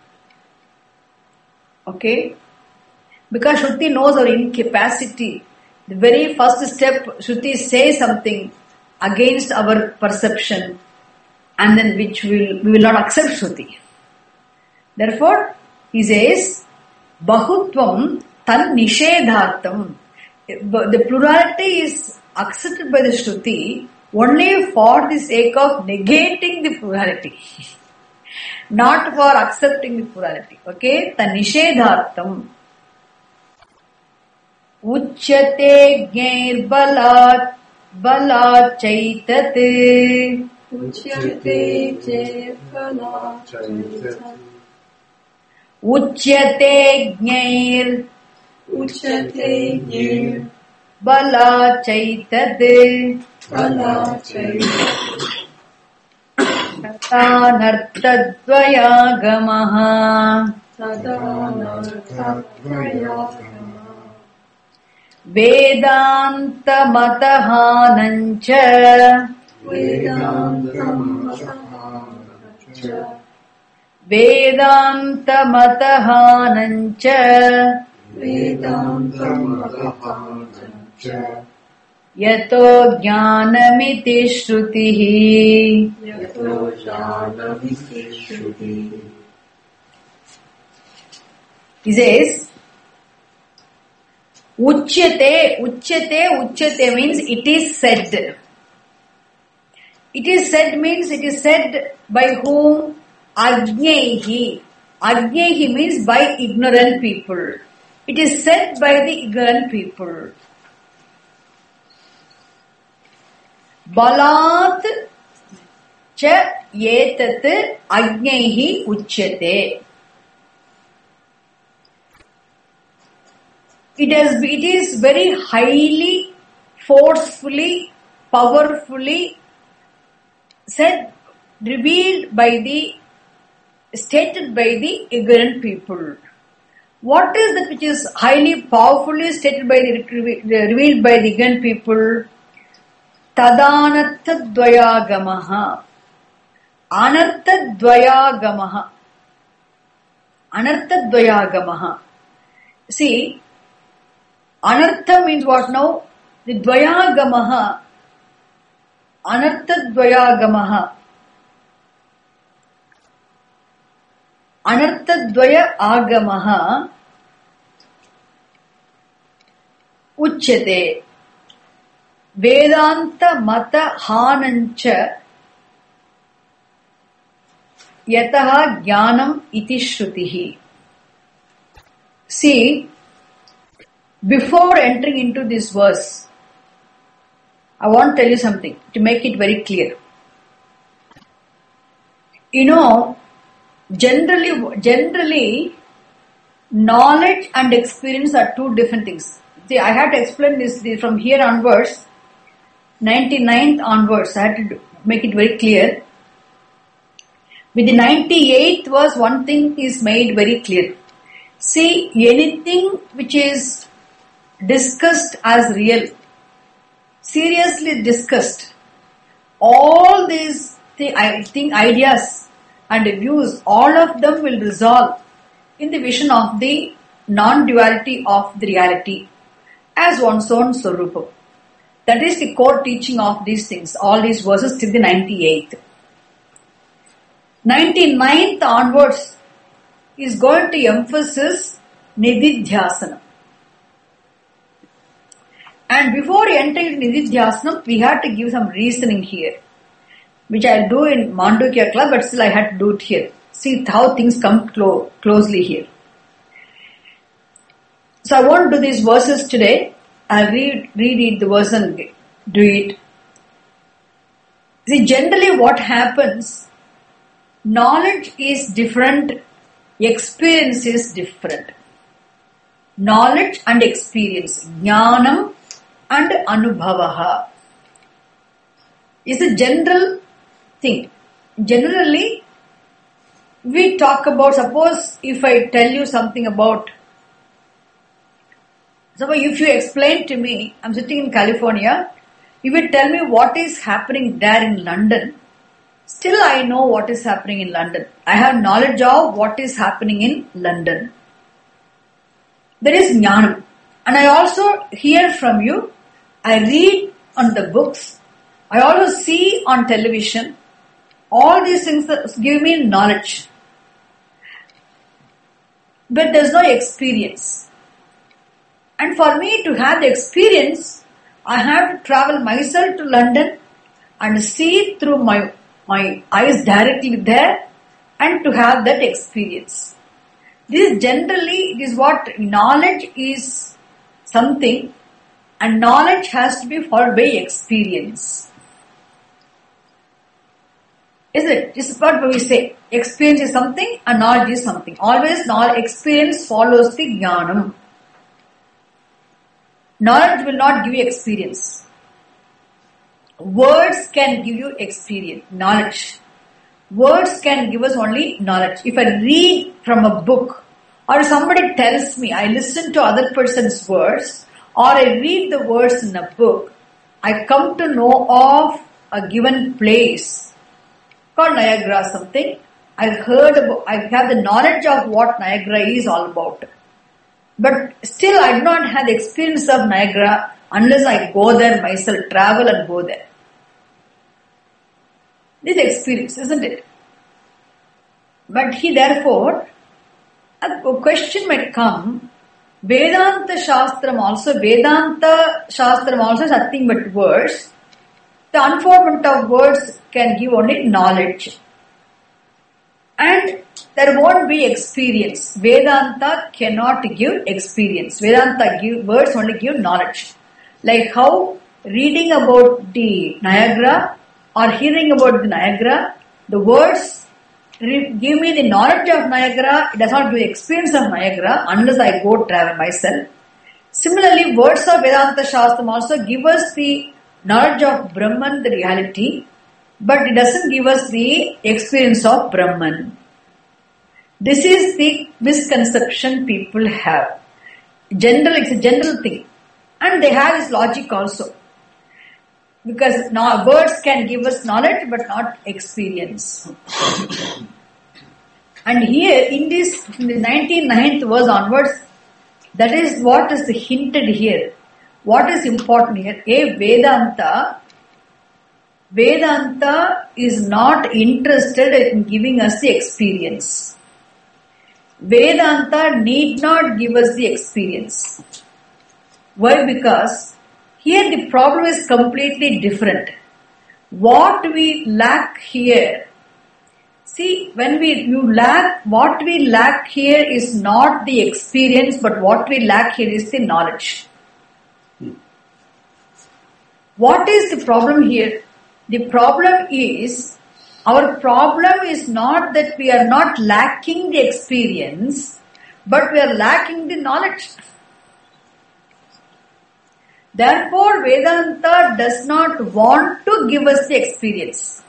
Okay? Because Shruti knows our incapacity. The very first step, Shruti says something against our perception, and then we will not accept Shruti. Therefore, he says, Bahutvam tan nishedhartam. The plurality is accepted by the Shruti only for the sake of negating the plurality. Not for accepting the plurality. Okay? Tan nishedhartam. Uchyate gnair balat chaitat. Uchyate gnair balat chaitat. Uchyate gnair balat chaitat. Tadanartadvayagamaha. Vedantamatahanancha. Yato jnanamiti shrutihi. He says, Uchyate means it is said. It is said means it is said by whom? Ajnaihi. Ajnaihi means by ignorant people. It is said by the ignorant people. Balat cha yetat ajnaihi uchyate. It is very highly, forcefully, powerfully said, revealed by stated by the ignorant people. What is that which is highly, powerfully stated by revealed by the ignorant people? Tadanartadvayagamaha. Anartadvayagamaha. Anartadvayagamaha. See, Anartha means what now? The Dvayagamaha. Anartadvayagamaha. Anartadvaya agamaha uchyate. Vedanta mata hanancha yataha jnanam iti shrutihi. See, before entering into this verse, I want to tell you something to make it very clear. You know, generally, knowledge and experience are two different things. See, I have to explain this from here onwards, 99th onwards. I have to make it very clear. With the 98th verse, one thing is made very clear. See, anything which is discussed as real, seriously discussed, all these ideas and views, all of them will resolve in the vision of the non-duality of the reality as one's own Swarupa. That is the core teaching of these things, all these verses till the 98th. 99th onwards is going to emphasize Nididhyasana. And before entering Nididhyasana, we had to give some reasoning here, which I'll do in Mandukya class, but still I had to do it here. See how things come closely here. So I won't do these verses today. I'll read it, the verse and do it. See, generally what happens, knowledge is different, experience is different. Knowledge and experience, jnanam and anubhavaha, is a general thing. Generally, we talk about, suppose if I tell you something about, suppose if you explain to me, I'm sitting in California, If you tell me what is happening there in London, still I know what is happening in London. I have knowledge of what is happening in London. There is jnanam. And I also hear from you. I read on the books. I also see on television. All these things give me knowledge. But there's no experience. And for me to have the experience, I have to travel myself to London and see through my eyes directly there and to have that experience. This is what knowledge is something, and knowledge has to be followed by experience. Isn't it? This is what we say. Experience is something and knowledge is something. Always experience follows the jnanam. Knowledge will not give you experience. Words can give you experience, knowledge. Words can give us only knowledge. If I read from a book or somebody tells me, I listen to other person's words or I read the words in a book, I come to know of a given place called Niagara something. I have the knowledge of what Niagara is all about. But still I do not have the experience of Niagara unless I go there myself, travel and go there. This experience, isn't it? But therefore, a question might come, Vedanta Shastram also is nothing but words. The unfoldment of words can give only knowledge. And there won't be experience. Vedanta cannot give experience. Words only give knowledge. Like how reading about the Niagara or hearing about the Niagara, the words give me the knowledge of Niagara, it does not give experience of Niagara unless I go travel myself. Similarly, words of Vedanta Shastram also give us the knowledge of Brahman, the reality, but it doesn't give us the experience of Brahman. This is the misconception people have. It's a general thing. And they have this logic also. Because words can give us knowledge but not experience. And here in the 99th verse onwards, that is what is hinted here. What is important here? Vedanta is not interested in giving us the experience. Vedanta need not give us the experience. Why? Because here the problem is completely different. What we lack here, see, what we lack here is not the experience, but what we lack here is the knowledge. What is the problem here? The problem is, our problem is not that we are not lacking the experience, but we are lacking the knowledge. Therefore, Vedanta does not want to give us the experience.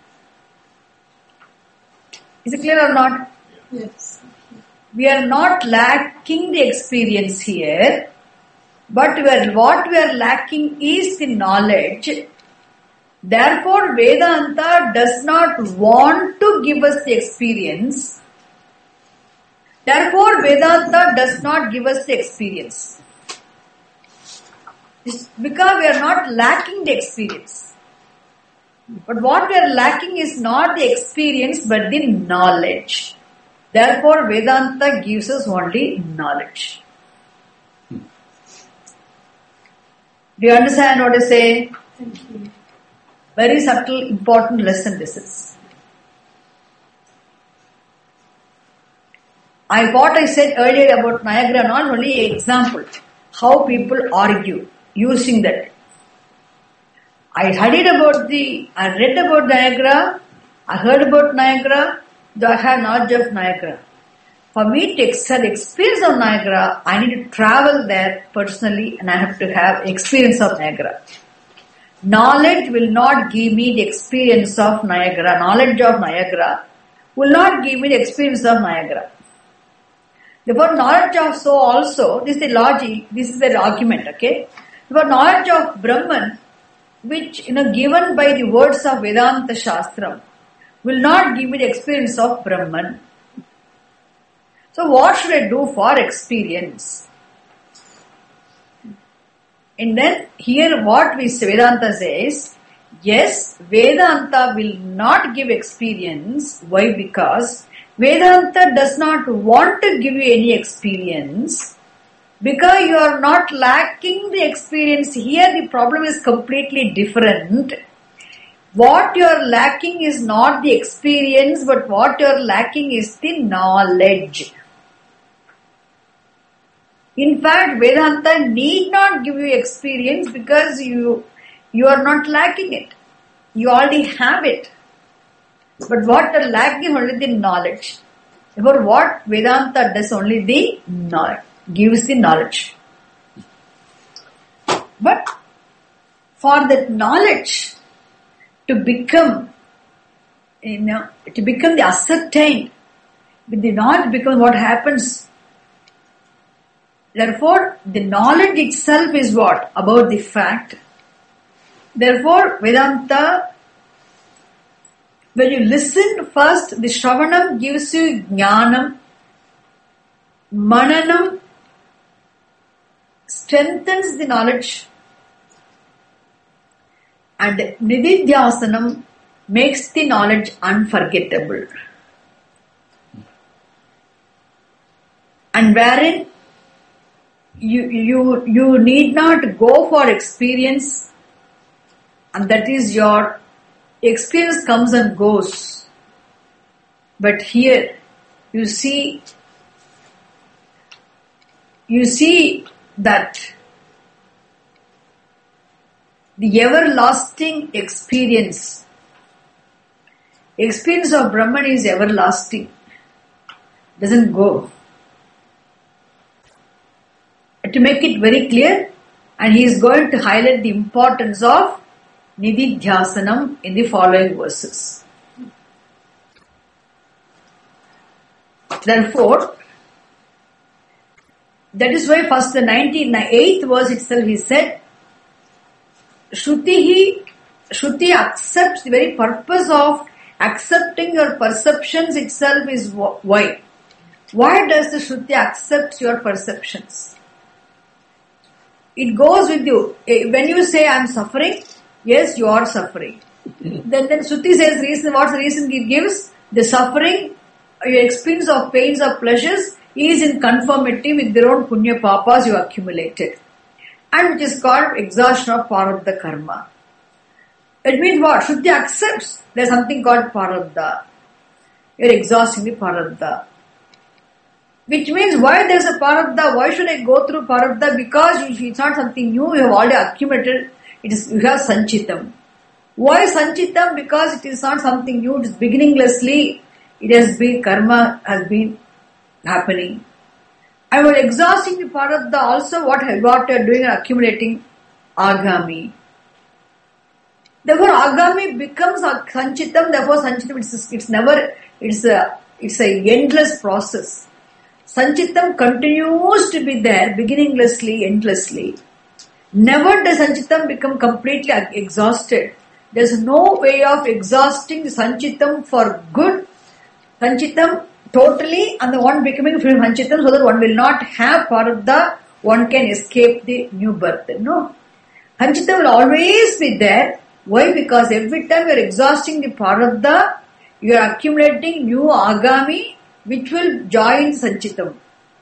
Is it clear or not? Yes. We are not lacking the experience here, but what we are lacking is the knowledge. Therefore, Vedanta does not want to give us the experience. Therefore, Vedanta does not give us the experience. It's because we are not lacking the experience. But what we are lacking is not the experience but the knowledge. Therefore, Vedanta gives us only knowledge. Do you understand what I say? Thank you. Very subtle, important lesson this is. What I said earlier about Niagara, not only an example, how people argue using that. I read about Niagara, I heard about Niagara, though I have knowledge of Niagara. For me to have experience of Niagara, I need to travel there personally and I have to have experience of Niagara. Knowledge will not give me the experience of Niagara. Knowledge of Niagara will not give me the experience of Niagara. Therefore, knowledge of so also, this is the logic, this is the argument, okay? Therefore, knowledge of Brahman which given by the words of Vedanta Shastram will not give me the experience of Brahman. So what should I do for experience? And then here what we say, Vedanta says, yes, Vedanta will not give experience. Why? Because Vedanta does not want to give you any experience because you are not lacking the experience. Here the problem is completely different. What you are lacking is not the experience, but what you are lacking is the knowledge. In fact, Vedanta need not give you experience because you are not lacking it. You already have it. But what you are lacking is only the knowledge. Therefore, what Vedanta does only the knowledge, gives the knowledge. But for that knowledge to become, to become the ascertained, with the knowledge becomes what happens. Therefore, the knowledge itself is what? About the fact. Therefore, Vedanta, when you listen first, the Shravanam gives you Jnanam, Mananam strengthens the knowledge, and Nididhyasanam makes the knowledge unforgettable. And wherein you need not go for experience, and that is your experience comes and goes. But here you see that the everlasting experience of Brahman is everlasting, doesn't go. To make it very clear, and he is going to highlight the importance of Nididhyasanam in the following verses. Therefore, that is why first the 98th verse itself he said, Shruti accepts the very purpose of accepting your perceptions itself is why. Why does the Shruti accept your perceptions? It goes with you. When you say I am suffering, yes, you are suffering. Then Shruti says reason. What's the reason it gives? The suffering, your experience of pains or pleasures is in conformity with their own punya papas you accumulated, and which is called exhaustion of Prarabdha karma. It means what? Shruti accepts there is something called Prarabdha. You are exhausting the Prarabdha. Which means why there is a Prarabdha? Why should I go through Prarabdha? Because it's not something new, you have already accumulated. You have Sanchitam. Why Sanchitam? Because it is not something new, it is beginninglessly. It has been, karma has been happening. And while exhausting the Prarabdha also, what you are doing and accumulating? Agami. Therefore, Agami becomes a Sanchitam. Therefore, Sanchitam, it's a endless process. Sanchitam continues to be there, beginninglessly, endlessly. Never does Sanchitam become completely exhausted. There is no way of exhausting the Sanchitam for good. Sanchitam totally, and the one becoming from Sanchitam so that one will not have Prarabdha, one can escape the new birth. No. Sanchitam will always be there. Why? Because every time you are exhausting the Prarabdha, you are accumulating new Agami, which will join Sanchitam.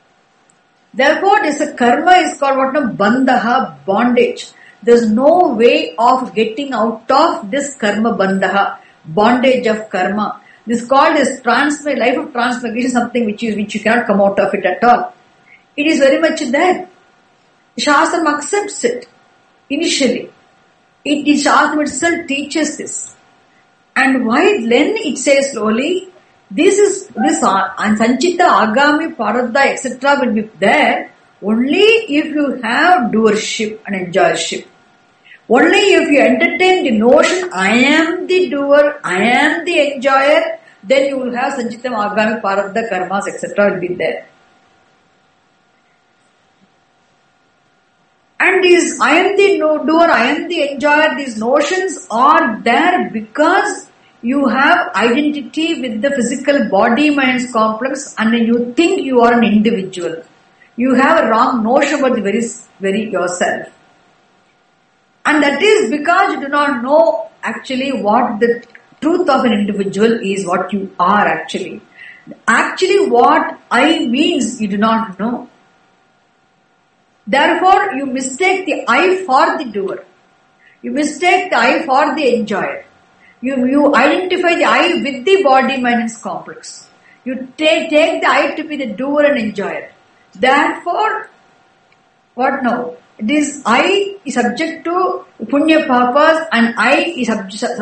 Therefore, this karma is called what? Bandhaha, bondage. There is no way of getting out of this karma bandhaha, bondage of karma. This is called as life of transmigration, something which you cannot come out of it at all. It is very much there. Shastram accepts it initially. Shastram itself teaches this. And why then it says slowly, this and Sanchita, Agami, Prarabdha, etc. will be there only if you have doership and enjoyership. Only if you entertain the notion, I am the doer, I am the enjoyer, then you will have Sanchitam, Agami, Prarabdha, Karmas, etc. will be there. And these I am the doer, I am the enjoyer, these notions are there because you have identity with the physical body-mind complex and you think you are an individual. You have a wrong notion about the very yourself. And that is because you do not know actually what the truth of an individual is, what you are actually. Actually what I means you do not know. Therefore, you mistake the I for the doer. You mistake the I for the enjoyer. You identify the I with the body, mind and complex. You take the I to be the doer and enjoyer. Therefore, what now? This I is subject to punya papas and I is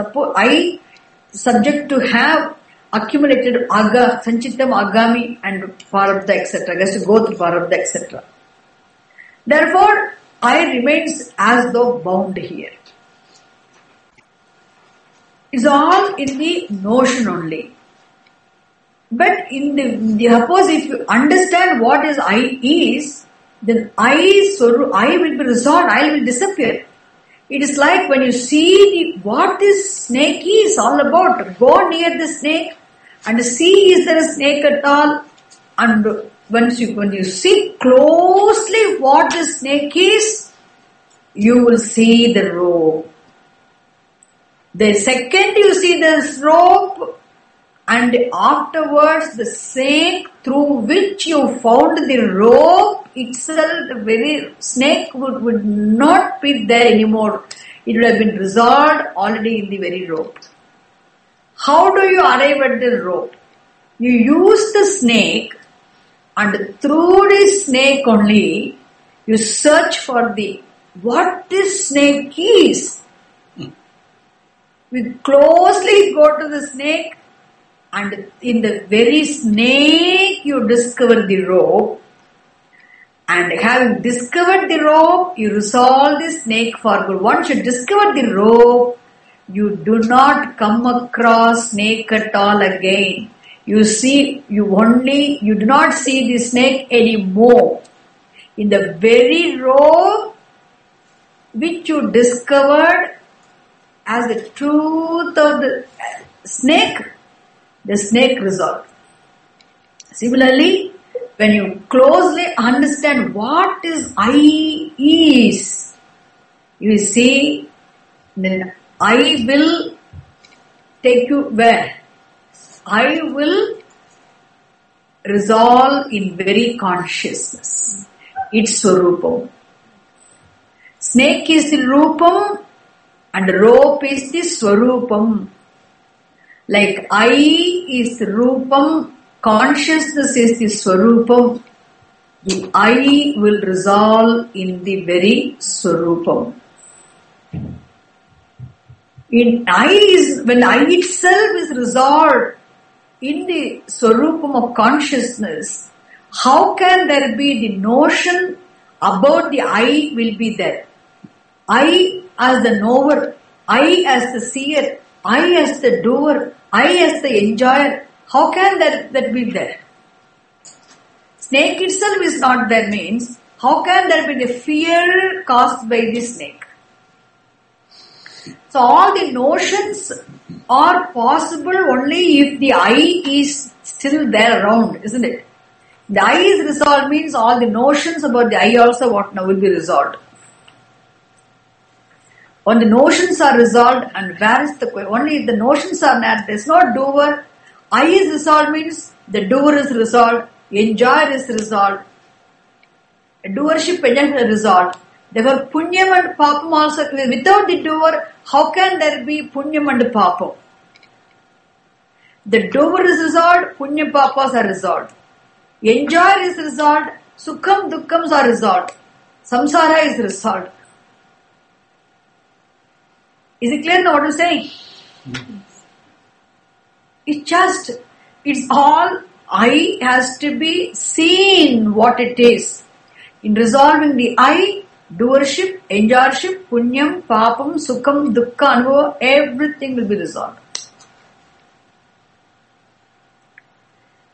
subject to have accumulated sanchitam, agami and parabdha etc. Has to go through parabdha etc. Therefore, I remains as though bound here. It's all in the notion only. But in the suppose if you understand what is I is, then I will be resolved, I will disappear. It is like when you see what this snake is all about. Go near the snake and see is there a snake at all. And when you see closely what the snake is, you will see the rope. The second you see this rope, and afterwards the snake through which you found the rope itself, the very snake would not be there anymore. It would have been resolved already in the very rope. How do you arrive at the rope? You use the snake, and through the snake only you search for what this snake is. We closely go to the snake, and in the very snake you discover the rope, and having discovered the rope you resolve the snake for good. Once you discover the rope, you do not come across snake at all again. You do not see the snake anymore. In the very rope which you discovered as the truth of the snake resolved. Similarly, when you closely understand what is I is, you see, then I will take you where? I will resolve in very consciousness. It's Swarupam. Snake is the Rupam and rope is the Swarupam. Like I is the Rupam, consciousness is the Swarupam. The I will resolve in the very Swarupam. When I itself is resolved in the Swarupam of consciousness, how can there be the notion about the I will be there? I as the knower, I as the seer, I as the doer, I as the enjoyer, how can that be there? Snake itself is not there means, how can there be the fear caused by the snake? So all the notions are possible only if the I is still there around, isn't it? The I is resolved means all the notions about the I also will be resolved. When the notions are resolved, and where is only if the notions are not, there is no doer. I is resolved means the doer is resolved, enjoyer is resolved, doership is resolved. Therefore, punyam and papam also, without the doer, how can there be punyam and papam? The doer is resolved, punyam papas are resolved. Enjoyer is resolved, sukham dukkhams are resolved. Samsara is resolved. Is it clear now what I'm saying? It's all I has to be seen what it is. In resolving the I, doership, enjoyership, punyam, papam, sukham, dukkha, anubhava, everything will be resolved.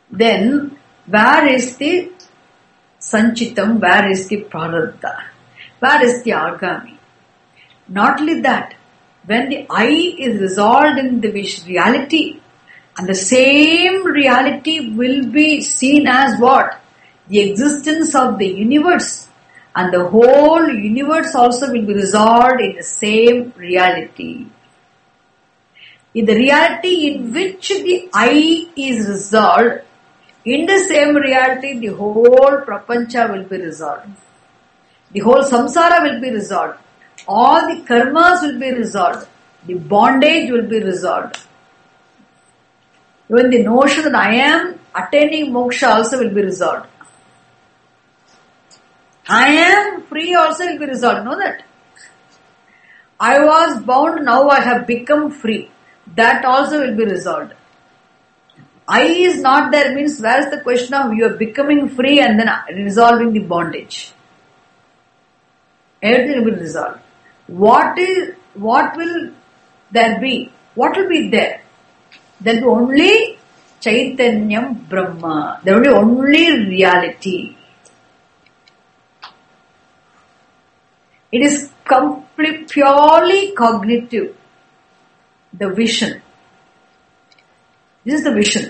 Then, where is the sanchitam, where is the prarabdha? Where is the agami? Not only that, when the I is resolved in the reality, and the same reality will be seen as what? The existence of the universe. And the whole universe also will be resolved in the same reality. In the reality in which the I is resolved, in the same reality, the whole prapancha will be resolved. The whole samsara will be resolved. All the karmas will be resolved. The bondage will be resolved. Even the notion that I am attaining moksha also will be resolved. I am free also will be resolved. Know that? I was bound, now I have become free. That also will be resolved. I is not there means where is the question of you are becoming free and then resolving the bondage. Everything will be resolved. What will there be? What will be there? There will be only Chaitanyam Brahma. There will be only reality. It is purely cognitive. The vision. This is the vision.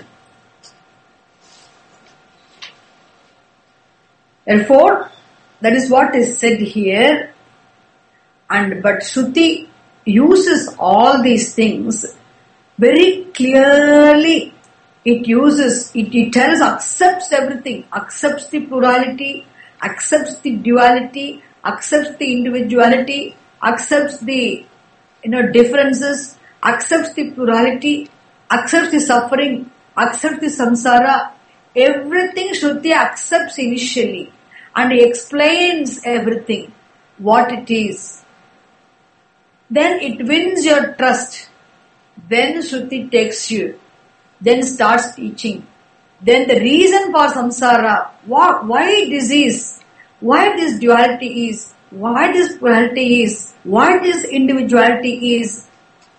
Therefore, that is what is said here. But Shruti uses all these things very clearly. It tells, accepts everything, accepts the plurality, accepts the duality, accepts the individuality, accepts the differences, accepts the plurality, accepts the suffering, accepts the samsara. Everything Shruti accepts initially and explains everything, what it is. Then it wins your trust. Then Shruti takes you. Then starts teaching. Then the reason for samsara, why disease, why this duality is, why this plurality is, why this individuality is,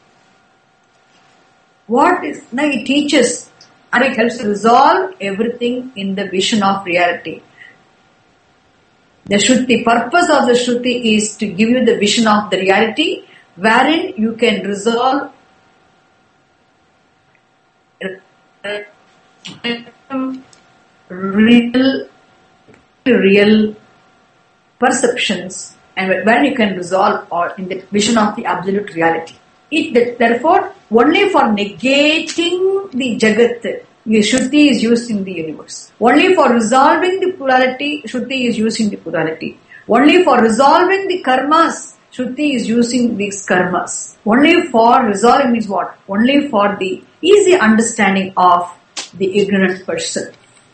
what is, now it teaches and it helps to resolve everything in the vision of reality. The Shruti, purpose of the Shruti is to give you the vision of the reality wherein you can resolve real perceptions and when you can resolve or in the vision of the absolute reality. Therefore, only for negating the Jagat, the Shruti is used in the universe. Only for resolving the plurality, Shruti is used in the plurality. Only for resolving the karmas, Shruti is using these karmas. Only for resolving means what? Only for the easy understanding of the ignorant person.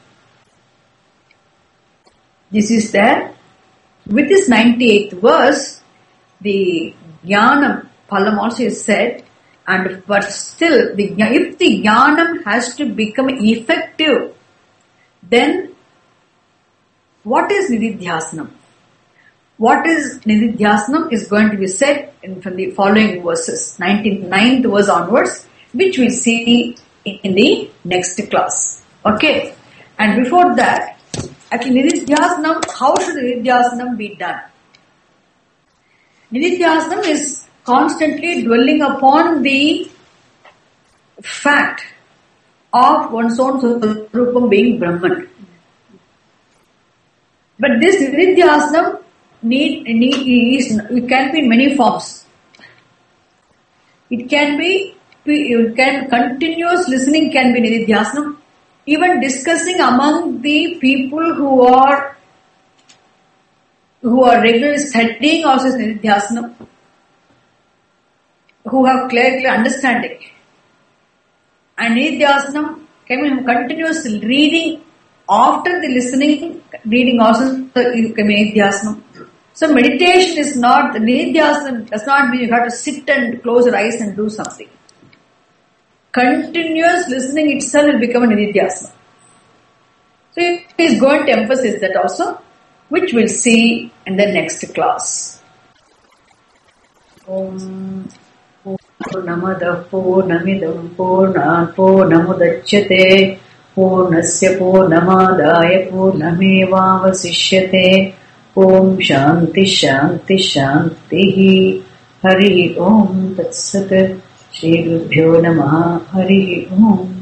This is there. With this 98th verse, the Jnanam Phalam also is said, but still, if the Jnanam has to become effective, then what is Nididhyasanam? What is Nididhyasanam is going to be said from the following verses, 9th verse onwards, which we'll see in the next class. Okay? And before that, actually Nididhyasanam, how should Nididhyasanam be done? Nididhyasanam is constantly dwelling upon the fact of one's own Rupam being Brahman. But this Nididhyasanam it can be in many forms. It can be continuous listening can be Nididhyasanam. Even discussing among the people who are regularly studying also is Nididhyasanam, who have clear understanding. And Nididhyasanam can be continuous reading after the listening, reading also can be Nididhyasanam. So meditation is not, Nididhyasanam does not mean you have to sit and close your eyes and do something. Continuous listening itself will become a Nididhyasanam. So he is going to emphasize that also, which we'll see in the next class. Om Purnamada Purnamidam Purnat Purnamudachyate Purnasya Purnamadaya Purnamevavasishyate Om Shanti Shanti Shanti. Hari Om Tat Sat. Shri Gurubhyo Namaha. Hari Om.